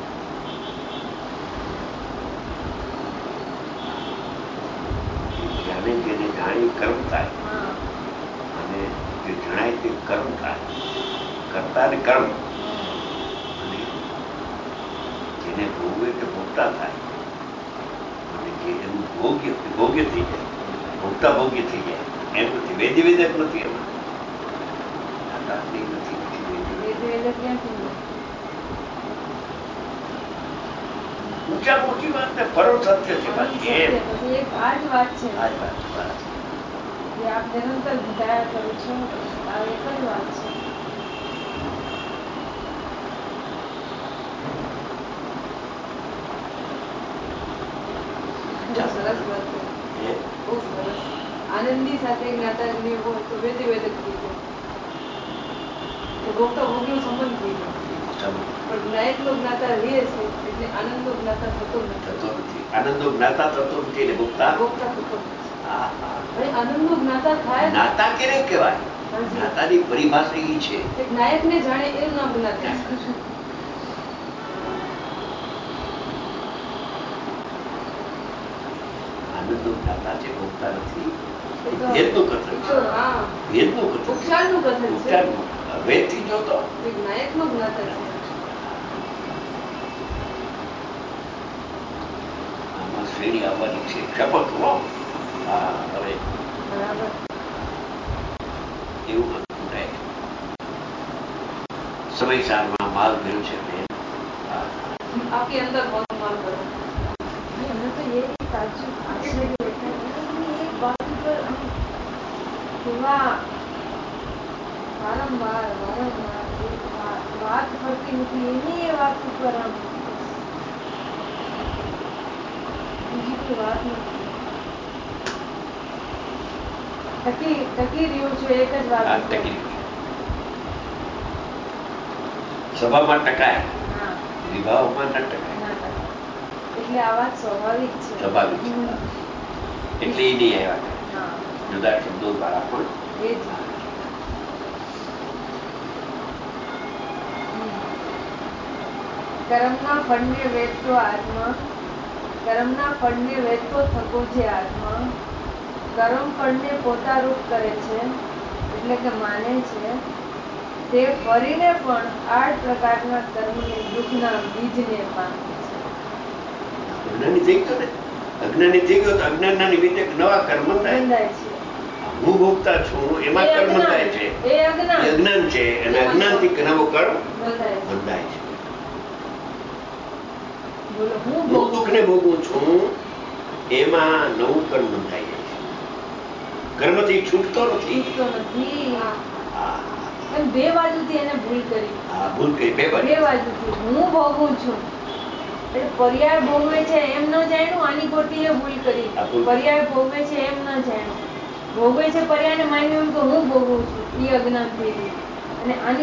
જાણે જેને જાણી કર્મ થાય, હા અને જે જણાય તે કર્મ થાય, કરતા ને કર્મ, અને જેને ભોગવે તે ભોગતા થાય, અને જે એનું ભોગ્ય તે ભોગ્ય થઈ જાય, ભોગતા ભોગ્ય થઈ જાય. એમ નથી, વેદી વેદક નથી એમાં, આકાશની નથી, પછી વેદી વેદ વેદક. વેદ ક્યાંથી મળે? ઊંચા મોટી વાત ને પરમ સત્ય છે પરમ બાકી સત્ય. એમ પછી એક આ જ વાત છે આ જ વાત છે, બસ. જે આપ નિરંતર વિધાયા કરો છો, આ એક જ વાત છે. બહુ સરસ વાત છે. એ બહુ સરસ. આનંદની સાથે જ્ઞાતાજ્ઞ હોય તો વેદી વેદક થઈ ગયો, તો ભોગતા ભોગનો સંબંધ થઈ ગયો. સમજ પણ જ્ઞાયકનો જ્ઞાતા રહે છે એટલે આનંદનો જ્ઞાતા થતો નથી. થતો નથી. આનંદનો જ્ઞાતા થતો નથી એટલે ભોગતા. ભોગતા થતો નથી. હા, હા. અને આનંદનો જ્ઞાતા થાય ને, જ્ઞાતા કેને કહેવાય? હાજી. જ્ઞાતાની પરિભાષા ઈ છે. તે જ્ઞાયકને જાણે એનું નામ જ્ઞાતા છે. આનંદનો જ્ઞાતા છે, ભોગતા નથી. એ તો- ભેદનું કથન એ છે. તો હા ભેદનું કથન છે. ઉપચારનું કથન છે. ઉપચારનું. વેદથી જોતો તે જ્ઞાયકનો જ્ઞાતા છે. આમાં શ્રેણી આવવાની છે. શપથ હો. હા, હવે બરાબર. એવું હતું ને. સમયસારમાં માલ ભર્યો છે બેન. હા. आपके अंदर कौन माल भरा? हमें तो ये ताज्जुब आश्चर्य होता है कि एक बात पर हम કેવા વારંવાર વારંવાર એક વાત વાત ફરતી હતી એની એ વાત ઉપર આમ બીજી કોઈ વાત નથી. ટકી ટકી રહ્યું છે એક જ વાત આ ઉપર. ટકી સભામાં ટકાય, હા વિભાવમાં ન ટકાય. ના ટકે. એટલે આ વાત સ્વાભાવિક છે. સ્વાભાવિક છે. હમ. એટલે એ નહીં આવ્યા કરે. હા જુદા શબ્દો દ્વારા પણ એ જ. કર્મના ફળને વેચતો આત્મા, કર્મના ફળને વેચતો થકો છે આત્મા, કર્મ ફળને પોતારૂપ કરે છે એટલે કે માને છે, તે ફરીને પણ આઠ પ્રકારના કર્મને દુઃખના બીજને પામે છે. અજ્ઞાની થઈ ગયો ને, અજ્ઞાની થઈ ગયો તો અજ્ઞાનના નિમિત્તે નવા કર્મ થાય. બંધાય છે. હું ભોગતા છું એમાં એ કર્મ અજ્ઞાન. થાય છે. એ અજ્ઞાન. એ અજ્ઞાન છે અને એમાં અજ્ઞાનથી નવો કર્મ બંધાય છે. બંધાય છે. બોલો હું હું ભોગવું દુઃખને ભોગવું છું એમાં નવું કર્મ બંધાઈ જાય છે. કર્મથી છૂટતો નથી. છૂટતો નથી. હા, એમ બે બાજુથી એને ભૂલ કરી. હા, ભૂલ કરી બે બે બાજુ. બાજુથી હું ભોગવું છું એટલે પર્યાય ભોગવે છે એમ ન જાણ્યું, આની ખોટી એ ભૂલ કરી. આ ભૂલ. પર્યાય ભોગવે છે એમ ન જાણ્યું, ભોગવે છે પર્યાયને માન્યું એમ કે હું ભોગવું છું, એ અજ્ઞાન થઈ ગયું. અને આની